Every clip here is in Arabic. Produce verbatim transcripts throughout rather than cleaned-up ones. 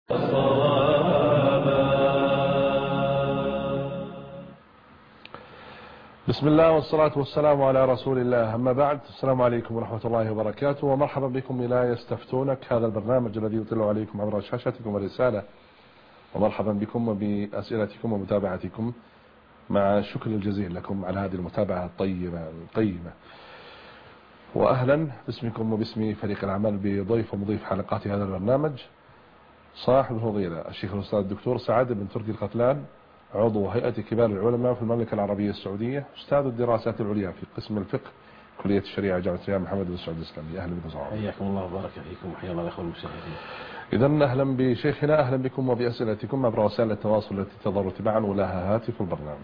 بسم الله والصلاة والسلام على رسول الله، أما بعد. السلام عليكم ورحمة الله وبركاته، ومرحبا بكم إلى يستفتونك، هذا البرنامج الذي يطلع عليكم عبر شاشتكم الرسالة، ومرحبا بكم وبأسئلتكم ومتابعتكم، مع الشكر الجزيل لكم على هذه المتابعة الطيبة القيمة. وأهلا باسمكم وباسم فريق العمل بضيف ومضيف حلقات هذا البرنامج، صاحب الفضيلة الشيخ الأستاذ الدكتور سعد بن تركي القتلان، عضو هيئة كبار العلماء في المملكة العربية السعودية، أستاذ الدراسات العليا في قسم الفقه كلية الشريعة جامعة الإمام محمد بن سعود الإسلامية. أهلا بكم. حياكم الله وبارك فيكم وحيا الله الأخوة المشاهدين. إذن أهلا بشيخنا، أهلا بكم وبأسئلتكم عبر وسائل التواصل التي تظهر تبعا ولها هاتف البرنامج.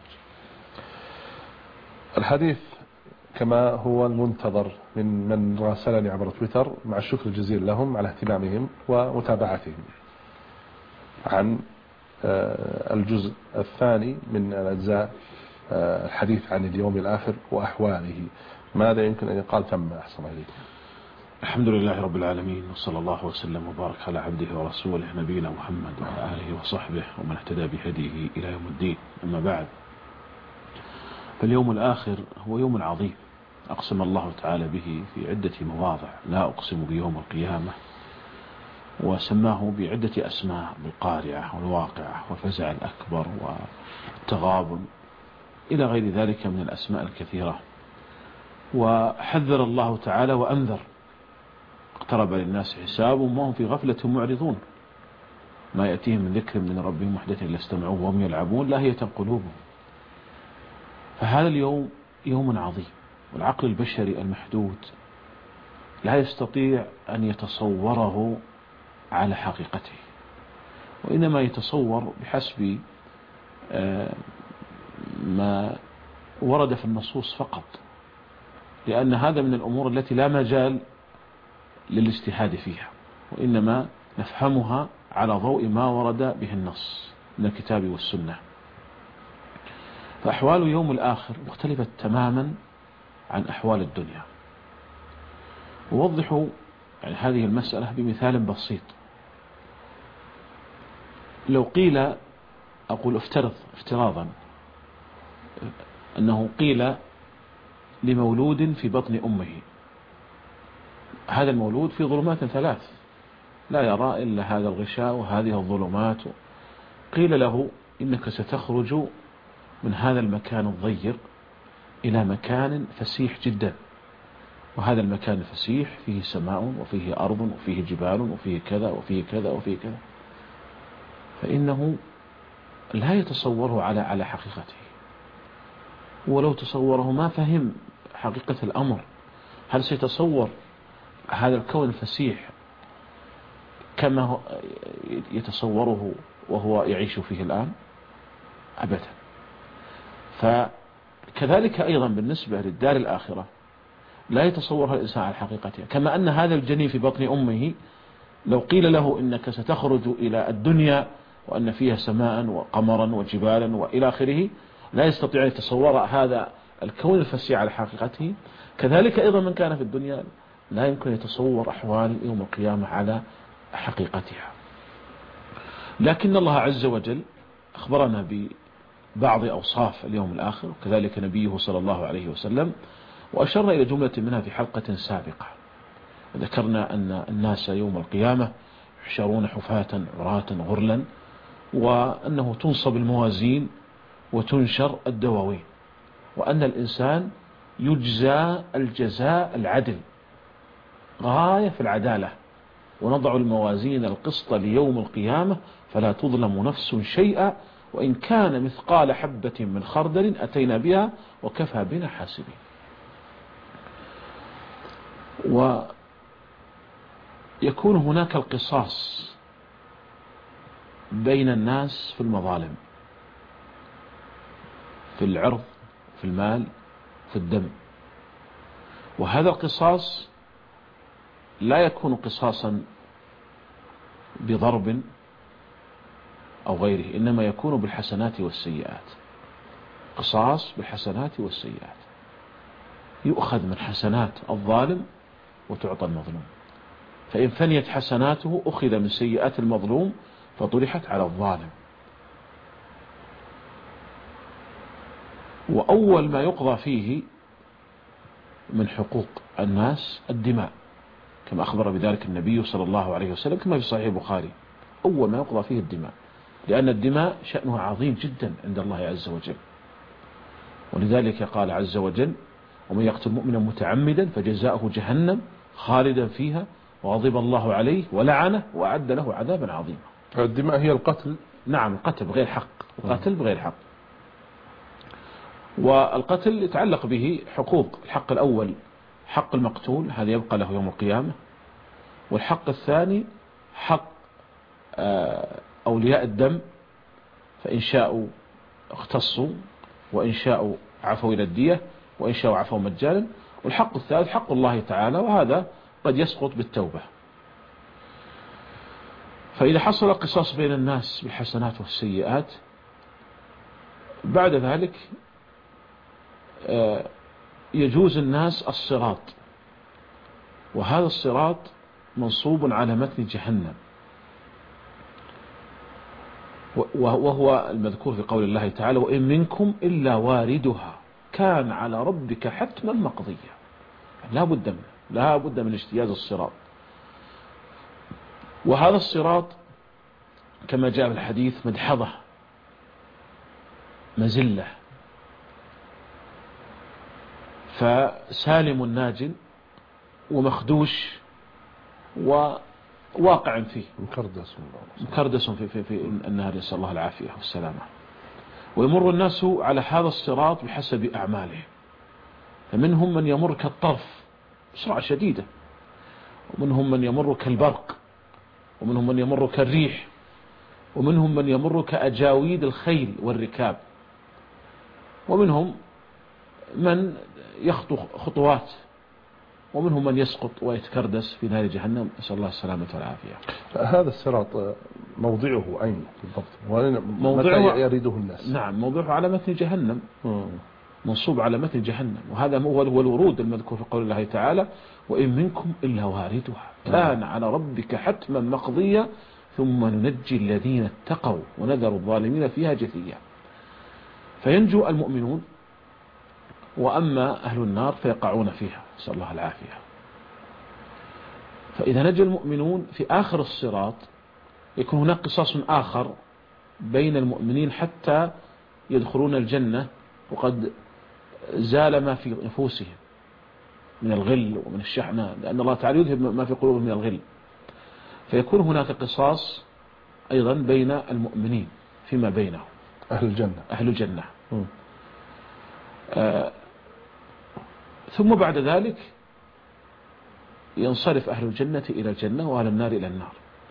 الحديث كما هو المنتظر من من راسلني عبر تويتر، مع الشكر الجزيل لهم على اهتمامهم ومتابعتهم، عن الجزء الثاني من الأجزاء الحديث عن اليوم الآخر وأحواله. ماذا يمكن أن يقال؟ تم أحسن إليكم. الحمد لله رب العالمين، وصلى الله وسلم وبارك على عبده ورسوله نبينا محمد وعلى آله وصحبه ومن اهتدى بهديه إلى يوم الدين. أما بعد، فاليوم الآخر هو يوم عظيم أقسم الله تعالى به في عدة مواضع، لا أقسم بيوم القيامة، وسماه بعدة أسماء: بالقارعة والواقعة والفزع الأكبر والتغابن إلى غير ذلك من الأسماء الكثيرة. وحذر الله تعالى وأنذر: اقترب للناس حسابهم وهم في غفلة معرضون، ما يأتيهم من ذكر من ربهم محدث إلا استمعوه وهم يلعبون لاهية قلوبهم. فهذا اليوم يوم عظيم، والعقل البشري المحدود لا يستطيع أن يتصوره على حقيقته، وإنما يتصور بحسب ما ورد في النصوص فقط، لأن هذا من الأمور التي لا مجال للاجتهاد فيها، وإنما نفهمها على ضوء ما ورد به النص من الكتاب والسنة. فأحوال يوم الآخر مختلفة تماما عن أحوال الدنيا. ووضحوا يعني هذه المسألة بمثال بسيط. لو قيل، أقول افترض افتراضا، أنه قيل لمولود في بطن أمه، هذا المولود في ظلمات ثلاث لا يرى إلا هذا الغشاء وهذه الظلمات، قيل له إنك ستخرج من هذا المكان الضيق إلى مكان فسيح جدا، وهذا المكان الفسيح فيه سماء وفيه أرض وفيه جبال وفيه كذا وفيه كذا وفيه كذا، فإنه لا يتصوره على على حقيقته، ولو تصوره ما فهم حقيقة الأمر. هل سيتصور هذا الكون الفسيح كما يتصوره وهو يعيش فيه الآن؟ أبدا. فكذلك أيضا بالنسبة للدار الآخرة لا يتصورها الإنسان على حقيقتها. كما أن هذا الجنين في بطن أمه لو قيل له إنك ستخرج إلى الدنيا وأن فيها سماء وقمرا وجبالا وإلى آخره، لا يستطيع أن يتصور هذا الكون الفسيح على حقيقته. كذلك أيضا من كان في الدنيا لا يمكن يتصور أحوال يوم القيامة على حقيقتها. لكن الله عز وجل أخبرنا ببعض أوصاف اليوم الآخر، وكذلك نبيه صلى الله عليه وسلم، وأشرنا إلى جملة منها في حلقة سابقة. ذكرنا أن الناس يوم القيامة يحشرون حفاة عراة غرلا، وأنه تنصب الموازين وتنشر الدواوين، وأن الإنسان يجزى الجزاء العدل غاية في العدالة، ونضع الموازين القسط ليوم القيامة فلا تظلم نفس شيئا وإن كان مثقال حبة من خردل أتينا بها وكفى بنا حاسبين. ويكون هناك القصاص بين الناس في المظالم، في العرض، في المال، في الدم. وهذا القصاص لا يكون قصاصا بضرب أو غيره، إنما يكون بالحسنات والسيئات. قصاص بالحسنات والسيئات، يؤخذ من حسنات الظالم وتعطى المظلوم، فإن فنيت حسناته أخذ من سيئات المظلوم فطرحت على الظالم. وأول ما يقضى فيه من حقوق الناس الدماء، كما أخبر بذلك النبي صلى الله عليه وسلم كما في صحيح البخاري. أول ما يقضى فيه الدماء، لأن الدماء شأنها عظيم جدا عند الله عز وجل. ولذلك قال عز وجل: ومن يقتل مؤمنا متعمدا فجزاؤه جهنم خالدا فيها وغضب الله عليه ولعنه وأعد له عذابا عظيما. الدماء هي القتل؟ نعم، القتل بغير حق، القتل بغير حق. والقتل يتعلق به حقوق. الحق الأول حق المقتول، هذا يبقى له يوم القيامة. والحق الثاني حق أولياء الدم، فإن شاءوا اختصوا وإن شاءوا عفوا إلى الدية وإن شاءوا عفوا مجانا. والحق الثالث حق الله تعالى، وهذا قد يسقط بالتوبة. فإذا حصل قصاص بين الناس بالحسنات والسيئات، بعد ذلك يجوز الناس الصراط، وهذا الصراط منصوب على متن جهنم، وهو المذكور في قول الله تعالى: وإن منكم إلا واردها كان على ربك حتما مقضيا. لا بد منه، لا بد من اجتياز الصراط. وهذا الصراط كما جاء في الحديث مدحضة، مزلة، فسالم ناج ومخدوش وواقع فيه، مكردس مكردس في, في, في النار، يسأل الله العافية والسلامة. ويمر الناس على هذا الصراط بحسب أعماله، فمنهم من يمر كالطرف بسرعة شديدة، ومنهم من يمر كالبرق، ومنهم من يمر كالريح، ومنهم من يمر كأجاويد الخيل والركاب، ومنهم من يخطو خطوات، ومنهم من يسقط ويتكردس في نار جهنم، نسأل الله السلامة والعافية. هذا الصراط موضعه أين بالضبط؟ موضعه متى يريده الناس؟ نعم، موضعه على متن جهنم، منصوب على متن جهنم. وهذا هو الورود المذكور في قول الله تعالى: وإن منكم إلا واردها كان على ربك حتما مقضيا ثم ننجي الذين اتقوا ونذر الظالمين فيها جثيا. فينجو المؤمنون، وأما أهل النار فيقعون فيها، نسأل الله العافية. فإذا نجى المؤمنون في آخر الصراط يكون هناك قصاص آخر بين المؤمنين حتى يدخلون الجنة، وقد زال ما في نفوسهم من الغل ومن الشحنة، لأن الله تعالى يذهب ما في قلوبهم من الغل. فيكون هناك قصاص أيضا بين المؤمنين فيما بينهم، أهل الجنة أهل الجنة. آه ثم بعد ذلك ينصرف أهل الجنة إلى الجنة وأهل النار إلى النار.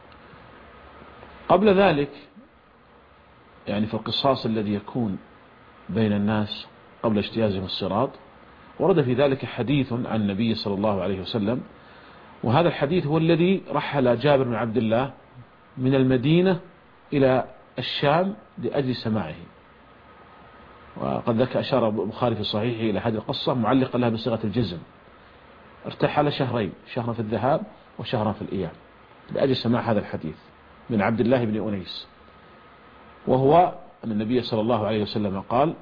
قبل ذلك يعني في القصاص الذي يكون بين الناس قبل اجتيازهم الصراط، ورد في ذلك حديث عن النبي صلى الله عليه وسلم، وهذا الحديث هو الذي رحل جابر بن عبد الله من المدينة إلى الشام لأجل سماعه. وقد ذكر أشار البخاري في صحيحه إلى هذه القصة معلقا لها بصيغة الجزم. ارتحل شهرين، شهرا في الذهاب وشهرا في الإياب، لأجل سماع هذا الحديث من عبد الله بن أنيس، وهو أن النبي صلى الله عليه وسلم قال: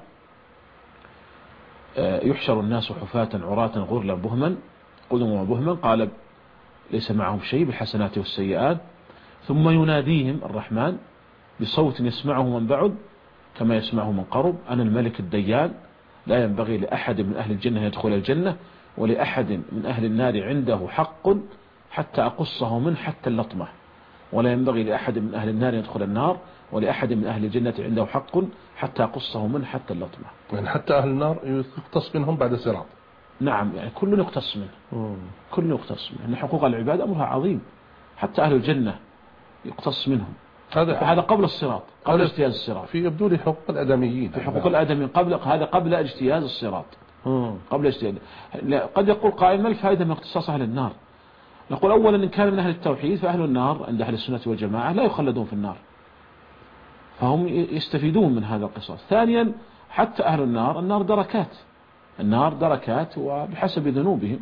يحشر الناس حفاة عراة غرلا بهما قدما وبهما، قال ليس معهم شيء بالحسنات والسيئات، ثم يناديهم الرحمن بصوت يسمعه من بعد كما يسمعه من قرب: أنا الملك الديان، لا ينبغي لأحد من أهل الجنة أن يدخل الجنة، ولأحد من أهل النار عنده حق حتى أقصه منه حتى اللطمة، ولا ينبغي لأحد من أهل النار يدخل النار، ولأحد من أهل الجنة عنده حق حتى أقصه منه حتى اللطمة. يعني حتى أهل النار يقتص منهم بعد صراط. نعم، يعني كل يقتص منه، كل يقتص منه، إن حقوق العباد أمرها عظيم، حتى أهل الجنة يقتص منهم. هذا هذا قبل الصراط، قبل اجتياز الصراط. في يبدو لي حقوق الآدميين، في حقوق الآدميين قبل هذا، قبل اجتياز الصراط، قبل اجتياز. قد يقول قائل: ما الفائدة من اختصاص أهل النار؟ نقول: أولا إن كان من أهل التوحيد فأهل النار عند أهل السنة والجماعة لا يخلدون في النار، فهم يستفيدون من هذا القصاص. ثانيا حتى أهل النار، النار دركات، النار دركات وبحسب ذنوبهم.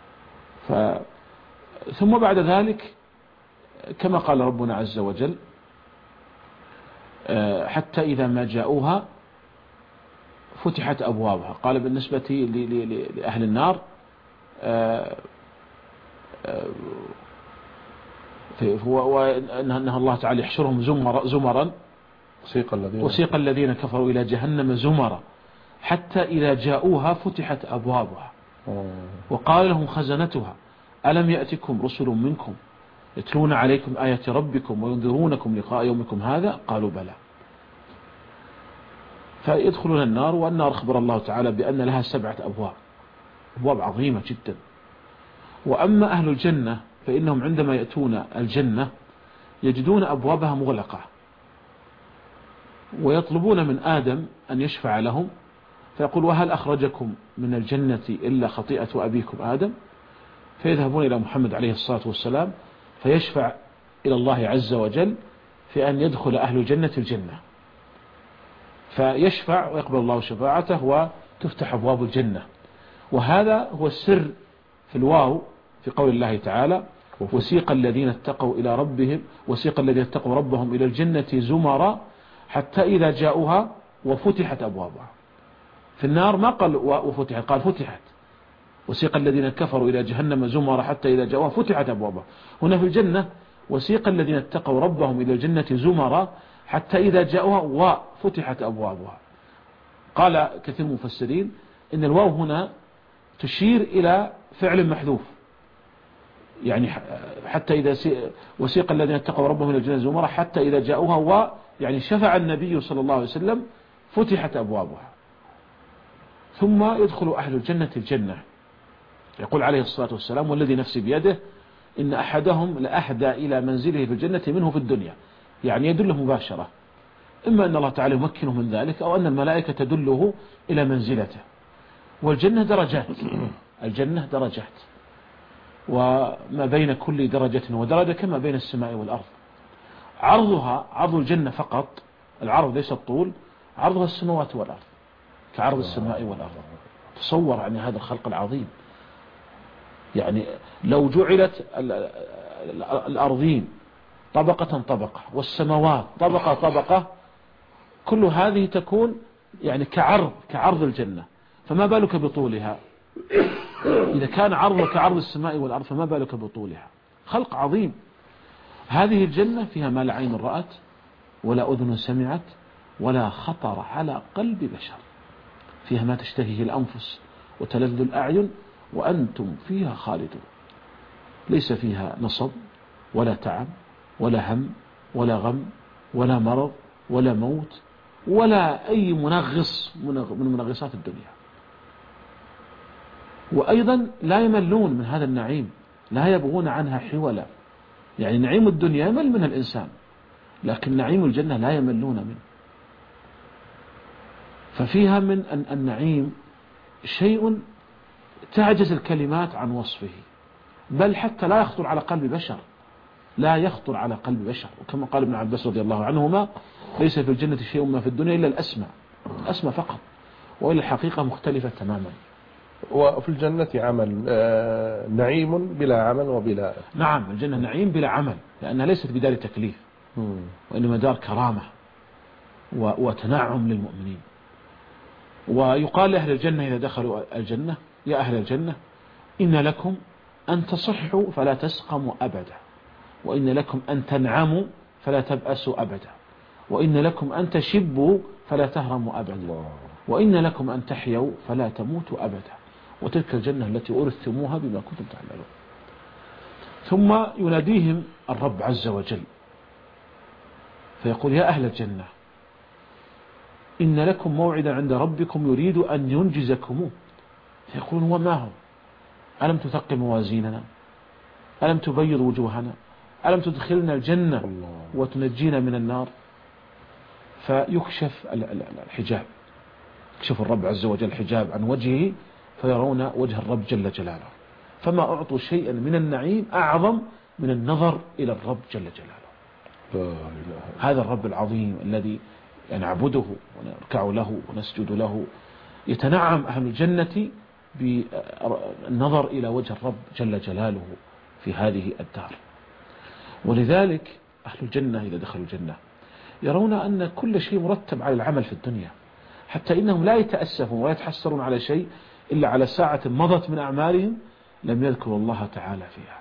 ف... ثم بعد ذلك كما قال ربنا عز وجل: حتى إذا ما جاءوها فتحت أبوابها. قال بالنسبة لأهل النار وأنها الله تعالى يحشرهم زمر زمرا وسيق الذين, وسيق الذين كفروا إلى جهنم زمرا حتى إذا جاءوها فتحت أبوابها وقال لهم خزنتها ألم يأتكم رسل منكم يتلون عليكم آيات ربكم وينذرونكم لقاء يومكم هذا قالوا بلى. فيدخلون النار، والنار أخبر الله تعالى بأن لها سبعة أبواب، أبواب عظيمة جدا. وأما أهل الجنة فإنهم عندما يأتون الجنة يجدون أبوابها مغلقة، ويطلبون من آدم أن يشفع لهم، فيقول وهل أخرجكم من الجنة إلا خطيئة أبيكم آدم؟ فيذهبون إلى محمد عليه الصلاة والسلام فيشفع إلى الله عز وجل في أن يدخل أهل الجنة الجنة، فيشفع ويقبل الله شفاعته وتفتح أبواب الجنة. وهذا هو السر في الواو في قول الله تعالى وسيق الذين اتقوا إلى ربهم وسيق الذين اتقوا ربهم إلى الجنة زمرا حتى إذا جاءوها وفتحت أبوابها. في النار ما قال وفتحت، قال فتحت. وسيق الذين كفروا إلى جهنم زمرا حتى إذا جاءوها فتحت أبوابها. هنا في الجنة وسيق الذين اتقوا ربهم إلى الجنة زمرا حتى إذا جاءوها وفتحت أبوابها. قال كثير من المفسرين إن الواو هنا تشير إلى فعل محذوف، يعني حتى إذا وسيق الذين اتقوا ربهم إلى الجنة زمرا حتى إذا جاءوها و يعني شفع النبي صلى الله عليه وسلم فتحت أبوابها. ثم يدخل أهل الجنة الجنة. يقول عليه الصلاة والسلام والذي نفسي بيده إن أحدهم لأهدى إلى منزله في الجنة منه في الدنيا، يعني يدله مباشرة، إما أن الله تعالى يمكنه من ذلك أو أن الملائكة تدله إلى منزلته. والجنة درجات، الجنة درجات، وما بين كل درجة ودرجة كما بين السماء والأرض. عرضها عرض الجنة فقط، العرض ليس الطول، عرضها السماوات والأرض كعرض السماء والأرض. تصور عن هذا الخلق العظيم، يعني لو جعلت الأرضين طبقة طبقة والسماوات طبقة طبقة كل هذه تكون يعني كعرض كعرض الجنة، فما بالك بطولها؟ إذا كان عرضها كعرض السماء والأرض فما بالك بطولها؟ خلق عظيم. هذه الجنة فيها ما لا عين رأت ولا أذن سمعت ولا خطر على قلب بشر، فيها ما تشتهيه الأنفس وتلذ الأعين وأنتم فيها خالدون. ليس فيها نصب ولا تعب ولا هم ولا غم ولا مرض ولا موت ولا أي منغص من منغصات الدنيا. وأيضا لا يملون من هذا النعيم، لا يبغون عنها حولا. يعني نعيم الدنيا يمل منها الإنسان، لكن نعيم الجنة لا يملون منه. ففيها من النعيم شيء تعجز الكلمات عن وصفه، بل حتى لا يخطر على قلب بشر، لا يخطر على قلب بشر. وكما قال ابن عباس رضي الله عنهما ليس في الجنة شيء ما في الدنيا إلا الأسماء، الأسماء فقط، وإلا الحقيقة مختلفة تماما. وفي الجنة عمل آه نعيم بلا عمل وبلا نعم، الجنة نعيم بلا عمل، لأنها ليست بدار تكليف، وإنما دار كرامة وتنعم للمؤمنين. ويقال لأهل الجنة إذا دخلوا الجنة يا أهل الجنة إن لكم أن تصحوا فلا تسقموا أبدا، وإن لكم أن تنعموا فلا تبأسوا أبدا، وإن لكم أن تشبوا فلا تهرموا أبدا، وإن لكم أن تحيوا فلا تموتوا أبدا، وتلك الجنة التي أورثتموها بما كنتم تعملون. ثم يناديهم الرب عز وجل فيقول يا أهل الجنة إن لكم موعدا عند ربكم يريد أن ينجزكموه. فيقولون وما هو؟ ألم تثقل موازيننا؟ ألم تبيض وجوهنا؟ ألم تدخلنا الجنة وتنجينا من النار؟ فيكشف الحجاب، يكشف الرب عز وجل الحجاب عن وجهه فيرون وجه الرب جل جلاله، فما أعطوا شيئا من النعيم أعظم من النظر إلى الرب جل جلاله. هذا الرب العظيم الذي نعبده ونركع له ونسجد له، يتنعم أهل الجنة بالنظر إلى وجه الرب جل جلاله في هذه الدار. ولذلك أهل الجنة إذا دخلوا الجنة يرون أن كل شيء مرتب على العمل في الدنيا، حتى إنهم لا يتأسفون ولا يتحسرون على شيء إلا على ساعة مضت من أعمالهم لم يذكروا الله تعالى فيها،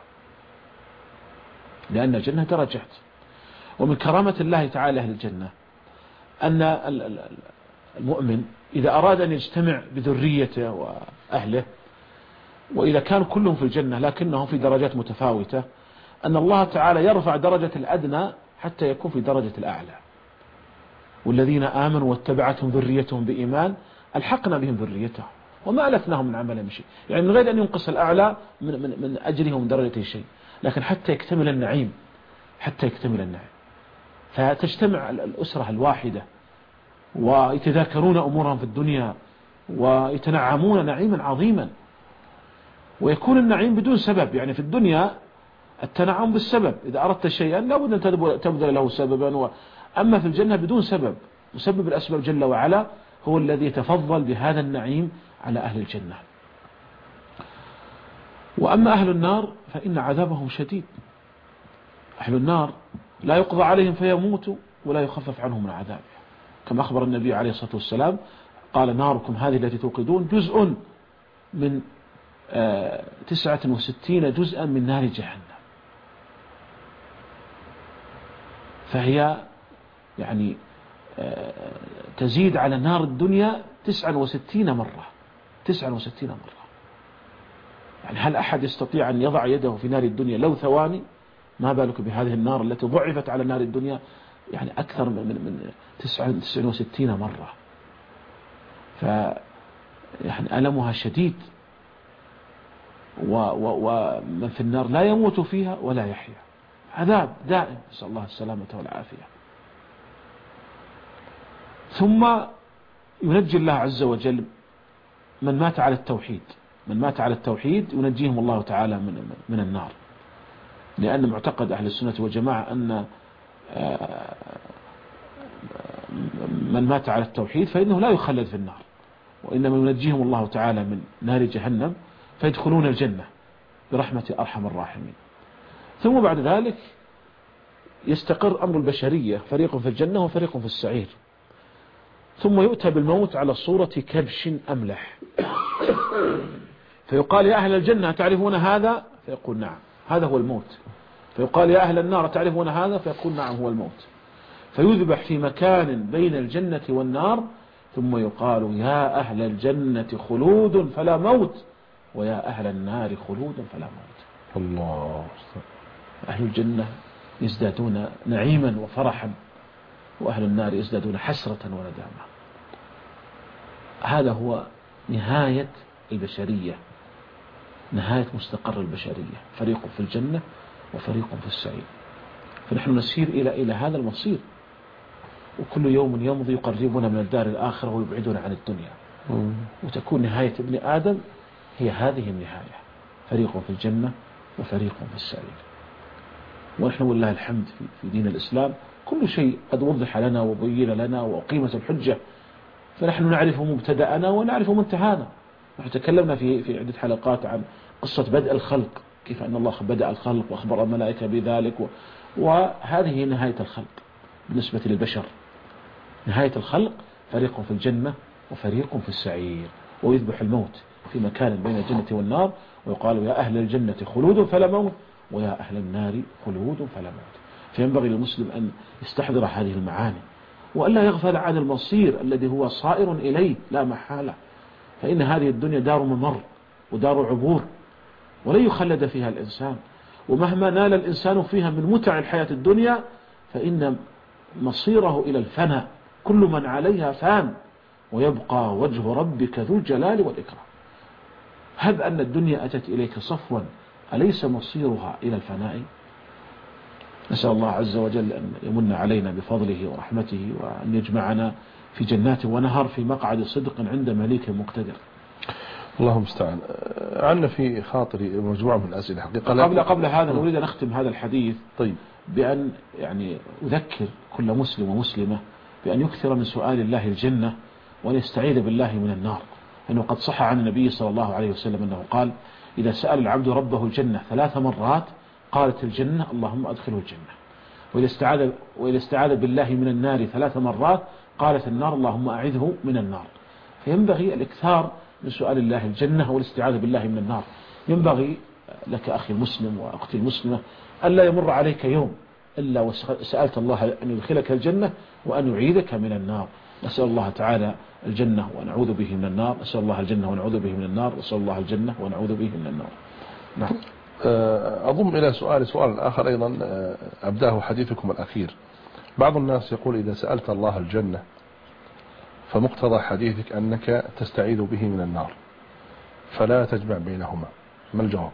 لأن الجنة درجات. ومن كرامة الله تعالى أهل الجنة أن المؤمن إذا أراد أن يجتمع بذريته وأهله، وإذا كانوا كلهم في الجنة لكنهم في درجات متفاوتة، أن الله تعالى يرفع درجة الأدنى حتى يكون في درجة الأعلى. والذين آمنوا واتبعتهم ذريتهم بإيمان ألحقنا بهم ذريتهم وما ألفناهم من عملهم شيء، يعني من غير أن ينقص الأعلى من, من, من أجرهم درجته شيء، لكن حتى يكتمل النعيم، حتى يكتمل النعيم. فتجتمع الأسرة الواحدة ويتذاكرون أمورهم في الدنيا ويتنعمون نعيما عظيما. ويكون النعيم بدون سبب، يعني في الدنيا التنعم بالسبب، إذا أردت شيئا لابد أن تبذل له سببا و... أما في الجنة بدون سبب، مسبب الأسباب جل وعلا هو الذي يتفضل بهذا النعيم على أهل الجنة. وأما أهل النار فإن عذابهم شديد. أهل النار لا يقضى عليهم فيموتوا ولا يخفف عنهم من عذابه، كما أخبر النبي عليه الصلاة والسلام قال ناركم هذه التي توقدون جزء من تسعة وستين جزءا من نار جهنم، فهي يعني تزيد على نار الدنيا تسعة وستين مرة، تسعة وستين مرة. يعني هل أحد يستطيع أن يضع يده في نار الدنيا لو ثواني؟ ما بالك بهذه النار التي ضعفت على نار الدنيا يعني أكثر من من تسعة وستين مرة. ف يعني ألمها شديد، ومن في النار لا يموت فيها ولا يحيا، عذاب دائم، نسأل الله السلامة والعافية. ثم ينجي الله عز وجل من مات على التوحيد، من مات على التوحيد ينجيهم الله تعالى من من النار، لأن معتقد أهل السنة والجماعة أن من مات على التوحيد فإنه لا يخلد في النار، وإنما ينجيهم الله تعالى من نار جهنم فيدخلون الجنة برحمة أرحم الراحمين. ثم بعد ذلك يستقر أمر البشرية، فريق في الجنة وفريق في السعير. ثم يؤتى بالموت على صورة كبش أملح، فيقال يا أهل الجنة تعرفون هذا؟ فيقول نعم هذا هو الموت. فيقال يا أهل النار تعرفون هذا؟ فيقول نعم هو الموت. فيذبح في مكان بين الجنة والنار، ثم يقال يا أهل الجنة خلود فلا موت، ويا أهل النار خلود فلا موت. الله. أهل الجنة يزدادون نعيما وفرحا، وأهل النار يزدادون حسرة وندامة. هذا هو نهاية البشرية، نهاية مستقر البشرية، فريق في الجنة وفريق في السعير. فنحن نسير إلى إلى هذا المصير، وكل يوم يمضي يقربنا من الدار الآخرة ويبعدنا عن الدنيا، وتكون نهاية ابن آدم هي هذه النهاية، فريق في الجنة وفريق في السعير. ونحن والله الحمد في دين الإسلام كل شيء قد وضح لنا وبين لنا وقيمة الحجة، فنحن نعرف مبتدأنا ونعرف منتهانا. نحن تكلمنا في في عدة حلقات عن قصة بدء الخلق، كيف أن الله بدأ الخلق وأخبر الملائكة بذلك، و... وهذه نهاية الخلق بالنسبة للبشر. نهاية الخلق فريق في الجنة وفريق في السعير، ويذبح الموت في مكان بين الجنة والنار، ويقال يا أهل الجنة خلود فلا موت، ويا أهل النار خلود فلا موت. فينبغي للمسلم أن يستحضر هذه المعاني، وألا يغفل عن المصير الذي هو صائر إليه لا محالة. فإن هذه الدنيا دار ممر ودار عبور، ولن يخلد فيها الإنسان، ومهما نال الإنسان فيها من متع الحياة الدنيا فإن مصيره إلى الفناء. كل من عليها فان، ويبقى وجه ربك ذو الجلال والإكرام. هب أن الدنيا أتت إليك صفوا، أليس مصيرها إلى الفناء؟ نسأل الله عز وجل أن يمن علينا بفضله ورحمته، وأن يجمعنا في جنات ونهر في مقعد صدق عند مليك مقتدر. الله المستعان. عندنا في خاطري مجموعة من الأسئلة حقيقة. قبل قبل هذا نريد أن نختم هذا الحديث طيب بأن يعني أذكر كل مسلم ومسلمة بأن يكثر من سؤال الله الجنة، وأن يستعيذ بالله من النار. أنه قد صح عن النبي صلى الله عليه وسلم أنه قال إذا سأل العبد ربه الجنة ثلاث مرات قالت الجنة اللهم أدخله الجنة، وإذا استعاذ, وإذا استعاذ بالله من النار ثلاث مرات قالت النار اللهم أعذه من النار. فينبغي الإكثار من سؤال الله الجنة والاستعاذة بالله من النار. ينبغي لك أخي المسلم وأختي المسلمة ألا يمر عليك يوم إلا وسألت الله أن يدخلك الجنة وأن يعيذك من النار. نسأل الله تعالى الجنة ونعوذ به من النار. نسأل الله الجنة ونعوذ به من النار. نسأل الله الجنة ونعوذ به من النار. نعم. أضم إلى سؤال سؤال آخر أيضا أبداه حديثكم الأخير. بعض الناس يقول إذا سألت الله الجنة فمقتضى حديثك أنك تستعيذ به من النار فلا تجمع بينهما، ما الجواب؟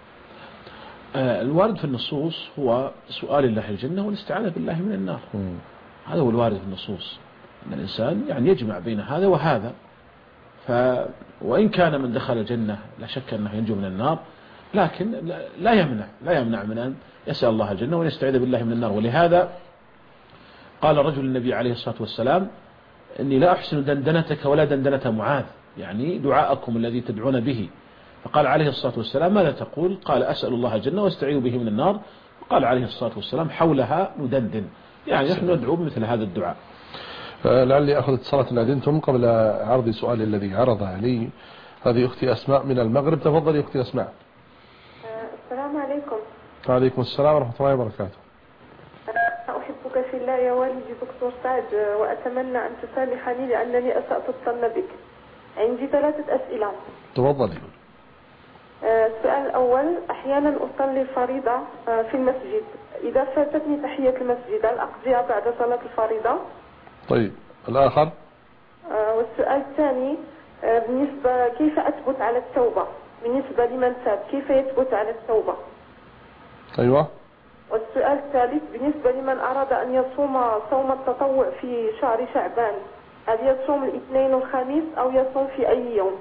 الوارد في النصوص هو سؤال الله الجنة والاستعاذة بالله من النار. م. هذا هو الوارد في النصوص، أن الإنسان يعني يجمع بين هذا وهذا. ف وإن كان من دخل الجنة لا شك أنه ينجو من النار، لكن لا يمنع لا يمنع من أن يسأل الله الجنة ويستعيذ بالله من النار. ولهذا قال رجل النبي عليه الصلاة والسلام إني لا أحسن دندنتك ولا دندنة معاذ، يعني دعاءكم الذي تدعون به. فقال عليه الصلاة والسلام ماذا تقول؟ قال أسأل الله الجنة واستعيذ به من النار. وقال عليه الصلاة والسلام حولها ندندن، يعني نحن ندعو بمثل هذا الدعاء. لعلي أخذ اتصالات نادنتم قبل عرض سؤالي الذي عرضها لي. هذه أختي أسماء من المغرب. تفضلي أختي أسماء. السلام عليكم. وعليكم السلام ورحمة الله وبركاته. أحبك في الله يا والدي دكتور سعد، وأتمنى أن تسامحني لأنني أسأت الظن بك. عندي ثلاثة أسئلة. تفضلي. السؤال الأول، أحيانا أصلي الفريضة في المسجد، إذا فاتتني تحية المسجد هل أقضيها بعد صلاة الفريضة؟ طيب الآخر. والسؤال الثاني، بالنسبة كيف أثبت على التوبة بالنسبة لمن تاب، كيف يثبت على التوبة؟ أيوة. والسؤال الثالث، بالنسبة لمن أراد أن يصوم صوم التطوع في شهر شعبان، هل يصوم الاثنين والخميس أو يصوم في أي يوم؟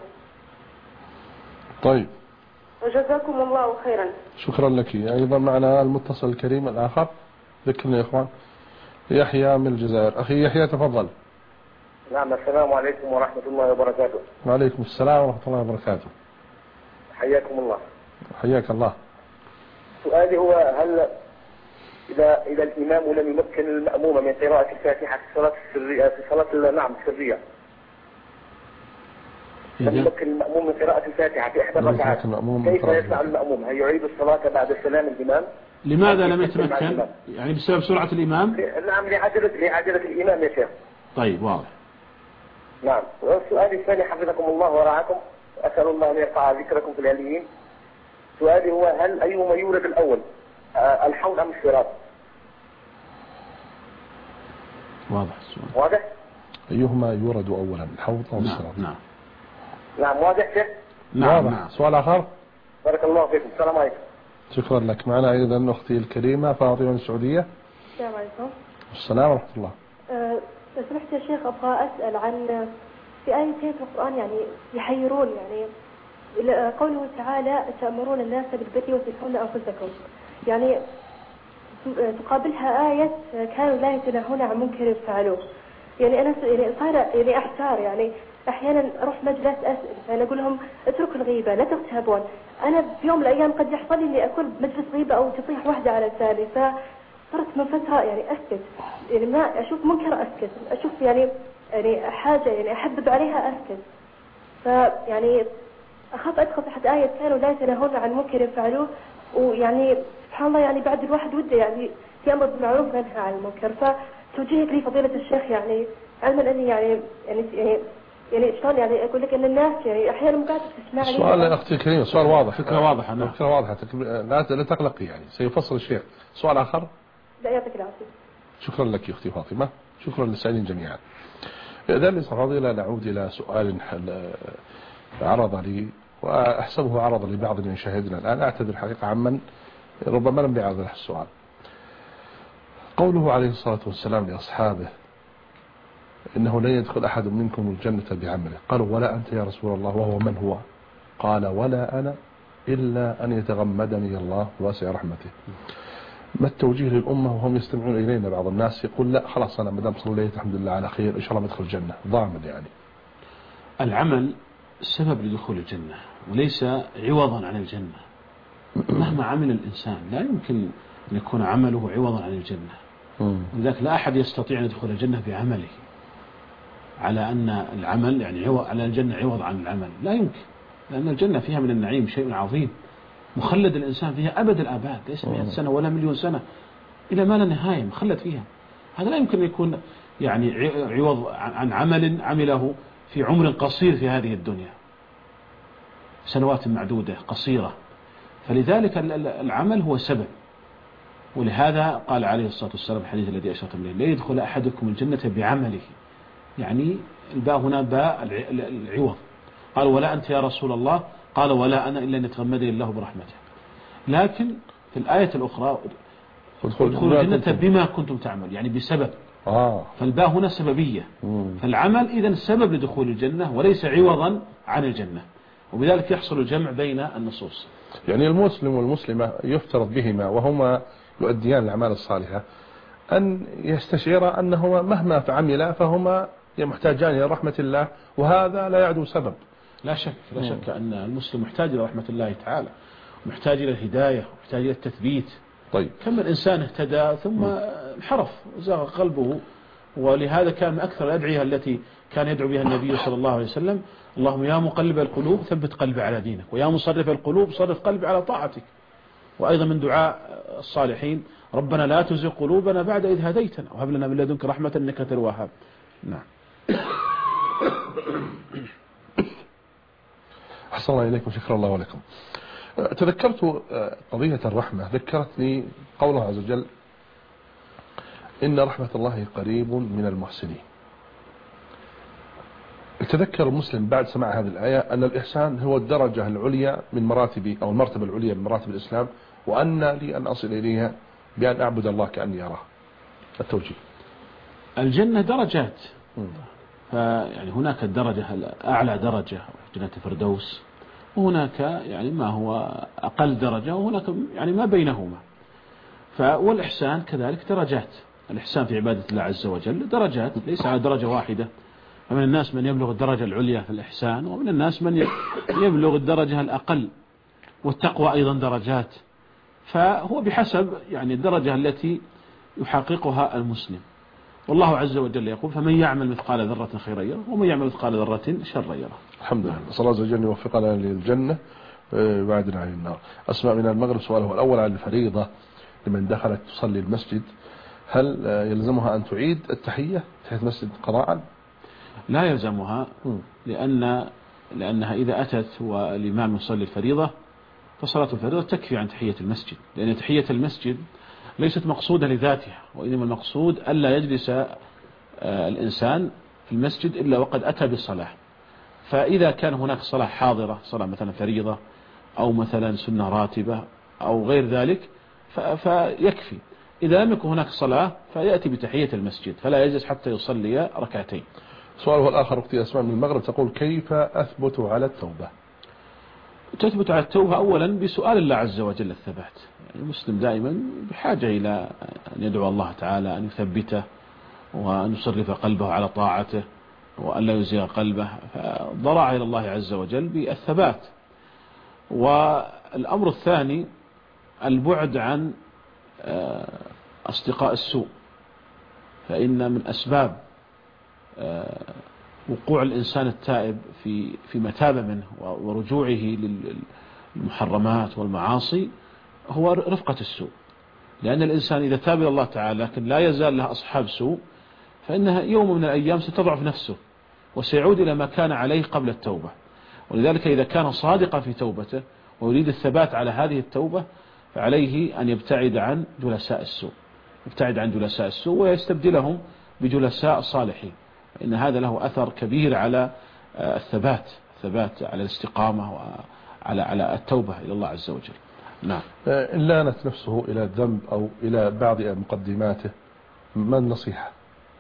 طيب وجزاكم الله خيرا. شكرا لك. أيضا معنا المتصل الكريم الآخر، ذكرني يا إخوان، يحيى من الجزائر. أخي يحيى تفضل. نعم. السلام عليكم ورحمة الله وبركاته. وعليكم السلام ورحمة الله وبركاته. حياكم الله. حياك الله. سؤالي هو هل إذا إذا الإمام لم يمكن المأموم من قراءة الفاتحة في الصلاة السرية في صلاة نعم السرية، لم يمكن المأموم من قراءة الفاتحة في إحدى الركعات، كيف يفعل المأموم؟ هل يعيد الصلاة بعد سلام الإمام؟ لماذا لم يتمكن؟ يعني بسبب سرعة الإمام؟ نعم لعجلة لعجلة الإمام يا شيخ. طيب واضح. نعم. والسؤال الثاني حفظكم الله ورعاكم، أسأل الله أن يرفع ذكركم في العليين. سؤالي هو هل أيهما يورد الأول، الحوض أم الصراط؟ واضح السؤال. واضح؟ أيهما يورد أولا، الحوض أو الصراط؟ نعم. نعم واضح شيخ؟ نعم. نعم. سؤال آخر؟ بارك الله فيكم. السلام عليكم. شكرا لك. معنا أيضا أختي الكريمة فاطمة من السعودية. السلام عليكم. السلام ورحمة الله. لو سمحت يا شيخ أبغى أسأل عن في آيتين في القرآن يعني يحيرون، يعني قوله تعالى تأمرون الناس بالبر وتنهون أنفسكم، يعني تقابلها آية كانوا لا يتناهون عن منكر يفعلوه. يعني أنا يعني صار يعني أحتار، يعني أحيانا أروح مجلس أسأل فأنا أقول لهم اتركوا الغيبة لا تغتابون. أنا في يوم من الأيام قد يحصل لي إني أكون بمجلس غيبة أو تصيح واحدة على لساني، فصرت من فترة يعني أسكت، يعني ما أشوف منكر أسكت، أشوف يعني يعني حاجة يعني أحبب عليها أسكت. فيعني أخاف أدخل تحت آية كانوا لا يتناهون عن منكر يفعلوه، ويعني سبحان الله يعني بعد الواحد وده يعني يأمر بالمعروف وينهى عن المنكر. فتوجيهك لي فضيلة الشيخ يعني علما أني يعني يعني يعني يعني شلون يعني أقول لك أن الناس يعني أحيانا مقاعدة تسمع لي. سؤال أختي الكريمة سؤال واضح، فكرة واضحة. نعم. فكرة واضحة، لا لا تقلقي يعني سيفصل الشيخ. سؤال آخر؟ لا يعطيك العافية. شكرا لك يا أختي فاطمة، شكرا للسائلين جميعا. إذن فضيلة نعود إلى سؤال عرض لي وأحسبه عرض لبعض من يشاهدنا الآن، أعتذر الحقيقة عمن ربما لم يعرض له السؤال. قوله عليه الصلاة والسلام لأصحابه إنه لن يدخل أحد منكم الجنة بعمله، قالوا ولا أنت يا رسول الله، وهو من هو؟ قال ولا أنا إلا أن يتغمدني الله واسع رحمته. ما التوجيه للأمة وهم يستمعون إلينا؟ بعض الناس يقول لا خلاص أنا مدام صليت الحمد لله على خير إن شاء الله بدخل الجنة، ضامن يعني. العمل سبب لدخول الجنة وليس عوضا عن الجنة. مهما عمل الإنسان لا يمكن أن يكون عمله عوضا عن الجنة. لذلك لا أحد يستطيع أن يدخل الجنة بعمله، على أن العمل يعني عوض على الجنة عوض عن العمل، لا يمكن، لأن الجنة فيها من النعيم شيء عظيم مخلد الإنسان فيها أبد الآباد، ليس مئة سنة ولا مليون سنة، إلى ما لا نهاية مخلد فيها. هذا لا يمكن أن يكون يعني عوض عن عمل عمله في عمر قصير في هذه الدنيا، سنوات معدودة قصيرة. فلذلك العمل هو سبب، ولهذا قال عليه الصلاة والسلام الحديث الذي أشرت إليه: لا يدخل أحدكم الجنة بعمله، يعني الباء هنا باء العوض. قال: ولا أنت يا رسول الله؟ قال: ولا أنا إلا أن يتغمدني الله برحمته. لكن في الآية الأخرى: ادخلوا الجنة بما كنتم تعمل، يعني بسبب. آه. فالباء هنا سببية. مم. فالعمل إذن سبب لدخول الجنة وليس عوضا عن الجنة، وبذلك يحصل الجمع بين النصوص. يعني المسلم والمسلمة يفترض بهما وهما يؤديان الأعمال الصالحة أن يستشعر أنهما مهما فعملا فهما محتاجان إلى رحمة الله، وهذا لا يعدو سبب. لا شك لا شك أن المسلم محتاج إلى رحمة الله تعالى، محتاج إلى الهداية، محتاج إلى التثبيت. طيب. كم من إنسان اهتدى ثم انحرف وزاغ قلبه، ولهذا كان من أكثر الأدعية التي كان يدعو بها النبي صلى الله عليه وسلم: اللهم يا مقلب القلوب ثبت قلبي على دينك، ويا مصرف القلوب صرف قلبي على طاعتك. وأيضا من دعاء الصالحين: ربنا لا تزغ قلوبنا بعد إذ هديتنا وهب لنا من لدنك رحمة إنك أنت الوهاب. نعم. أحسن الله إليكم، شكرا الله ولكم. تذكرت قضية الرحمة، ذكرتني قوله عز وجل: إن رحمة الله قريب من المحسنين. تذكر المسلم بعد سماع هذه الآية أن الإحسان هو الدرجة العليا من مراتب أو المرتبة العليا من مراتب الإسلام، وأن لي أن أصل إليها بأن أعبد الله كأني أراه. التوجيه. الجنة درجات، فيعني هناك الدرجة أعلى درجة جنة الفردوس، وهناك يعني ما هو أقل درجة، وهناك يعني ما بينهما. والإحسان كذلك درجات، الإحسان في عبادة الله عز وجل درجات، ليس على درجة واحدة. فمن الناس من يبلغ الدرجة العليا في الإحسان، ومن الناس من يبلغ الدرجة الأقل. والتقوى أيضا درجات، فهو بحسب يعني الدرجة التي يحققها المسلم. والله عز وجل يقول: فمن يعمل مثقال ذرة خيرا يره ومن يعمل مثقال ذرة شرا يره. الحمد لله، صلى الله عز وجل يوفقنا للجنة بعدنا عن النار. أسمع من المغرب سؤاله الأول عن الفريضة لمن دخلت تصلي المسجد، هل يلزمها أن تعيد التحية تحية المسجد قضاء؟ لا يلزمها، لأن لأنها إذا أتت والإمام يصلي الفريضة فصلاة الفريضة تكفي عن تحية المسجد، لأن تحية المسجد ليست مقصودة لذاتها، وإنما المقصود ألا يجلس الإنسان في المسجد إلا وقد أتى بالصلاة. فإذا كان هناك صلاة حاضرة، صلاة مثلا فريضة أو مثلا سنة راتبة أو غير ذلك، فيكفي. إذا لم يكن هناك صلاة فيأتي بتحية المسجد، فلا يجلس حتى يصلي ركعتين. سؤاله الآخر أختي أسماء من المغرب تقول: كيف أثبت على التوبة؟ تثبت على التوبة أولا بسؤال الله عز وجل الثبات. يعني المسلم دائما بحاجة إلى أن يدعو الله تعالى أن يثبته وأن يصرف قلبه على طاعته وأن لا يزيغ قلبه، فضرع إلى الله عز وجل بالثبات. والأمر الثاني البعد عن أصدقاء السوء، فإن من أسباب وقوع الإنسان التائب في في متاب منه ورجوعه للمحرمات والمعاصي هو رفقة السوء. لأن الإنسان إذا تاب إلى الله تعالى لكن لا يزال له أصحاب سوء، فإنها يوم من الأيام ستضعف نفسه وسيعود إلى ما كان عليه قبل التوبة. ولذلك إذا كان صادقا في توبته ويريد الثبات على هذه التوبة، فعليه أن يبتعد عن جلساء السوء، يبتعد عن جلساء السوء ويستبدلهم بجلساء صالحين، إن هذا له أثر كبير على الثبات الثبات على الاستقامة وعلى على التوبة إلى الله عز وجل. نعم. إن لانت نفسه إلى الذنب أو إلى بعض مقدماته، ما النصيحة؟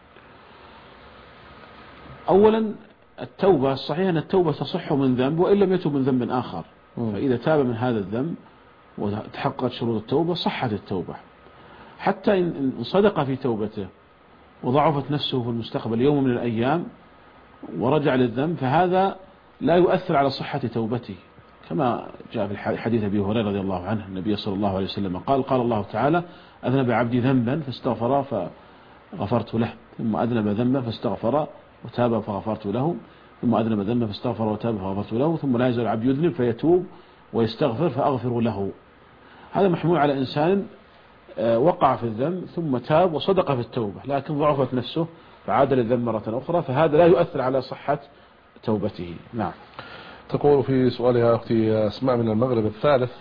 أولا التوبة، صحيح أن التوبة تصح من ذنب وإن لم يتوب من ذنب آخر، م. فإذا تاب من هذا الذنب وتحققت شروط التوبة صحت التوبة. حتى إن صدق في توبته وضعفت نفسه في المستقبل يوم من الأيام ورجع للذنب، فهذا لا يؤثر على صحة توبته، كما جاء في حديث أبي هريرة رضي الله عنه النبي صلى الله عليه وسلم قال قال الله تعالى أذنب عبدي ذنبا فاستغفر فغفرت له، ثم أذنب ذنبا فاستغفر وتاب فغفرت له، ثم أذنب ذنبا فاستغفر وتاب فغفرت له، ثم لا يزال العبد يذنب فيتوب ويستغفر فأغفر له. هذا محمول على إنسان وقع في الذنب ثم تاب وصدق في التوبة، لكن ضعفت نفسه فعاد للذنب مرة أخرى، فهذا لا يؤثر على صحة توبته. نعم. تقول في سؤالها أختي أسماء من المغرب الثالث،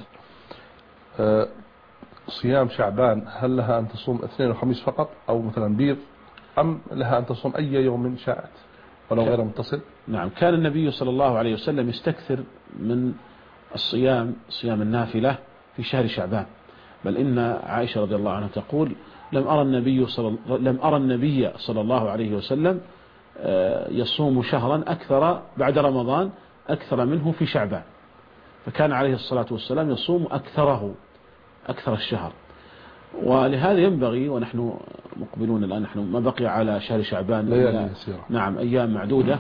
صيام شعبان هل لها أن تصوم اثنين وخميس فقط أو مثلا بيض، أم لها أن تصوم أي يوم شاءت ولو غير متصل؟ نعم، كان النبي صلى الله عليه وسلم يستكثر من الصيام صيام النافلة في شهر شعبان، بل إن عائشة رضي الله عنها تقول لم أرى النبي صلى لم أرى النبي صلى الله عليه وسلم يصوم شهرا أكثر بعد رمضان أكثر منه في شعبان، فكان عليه الصلاة والسلام يصوم أكثره أكثر الشهر. ولهذا ينبغي، ونحن مقبلون الآن نحن ما بقي على شهر شعبان نعم أيام معدودة،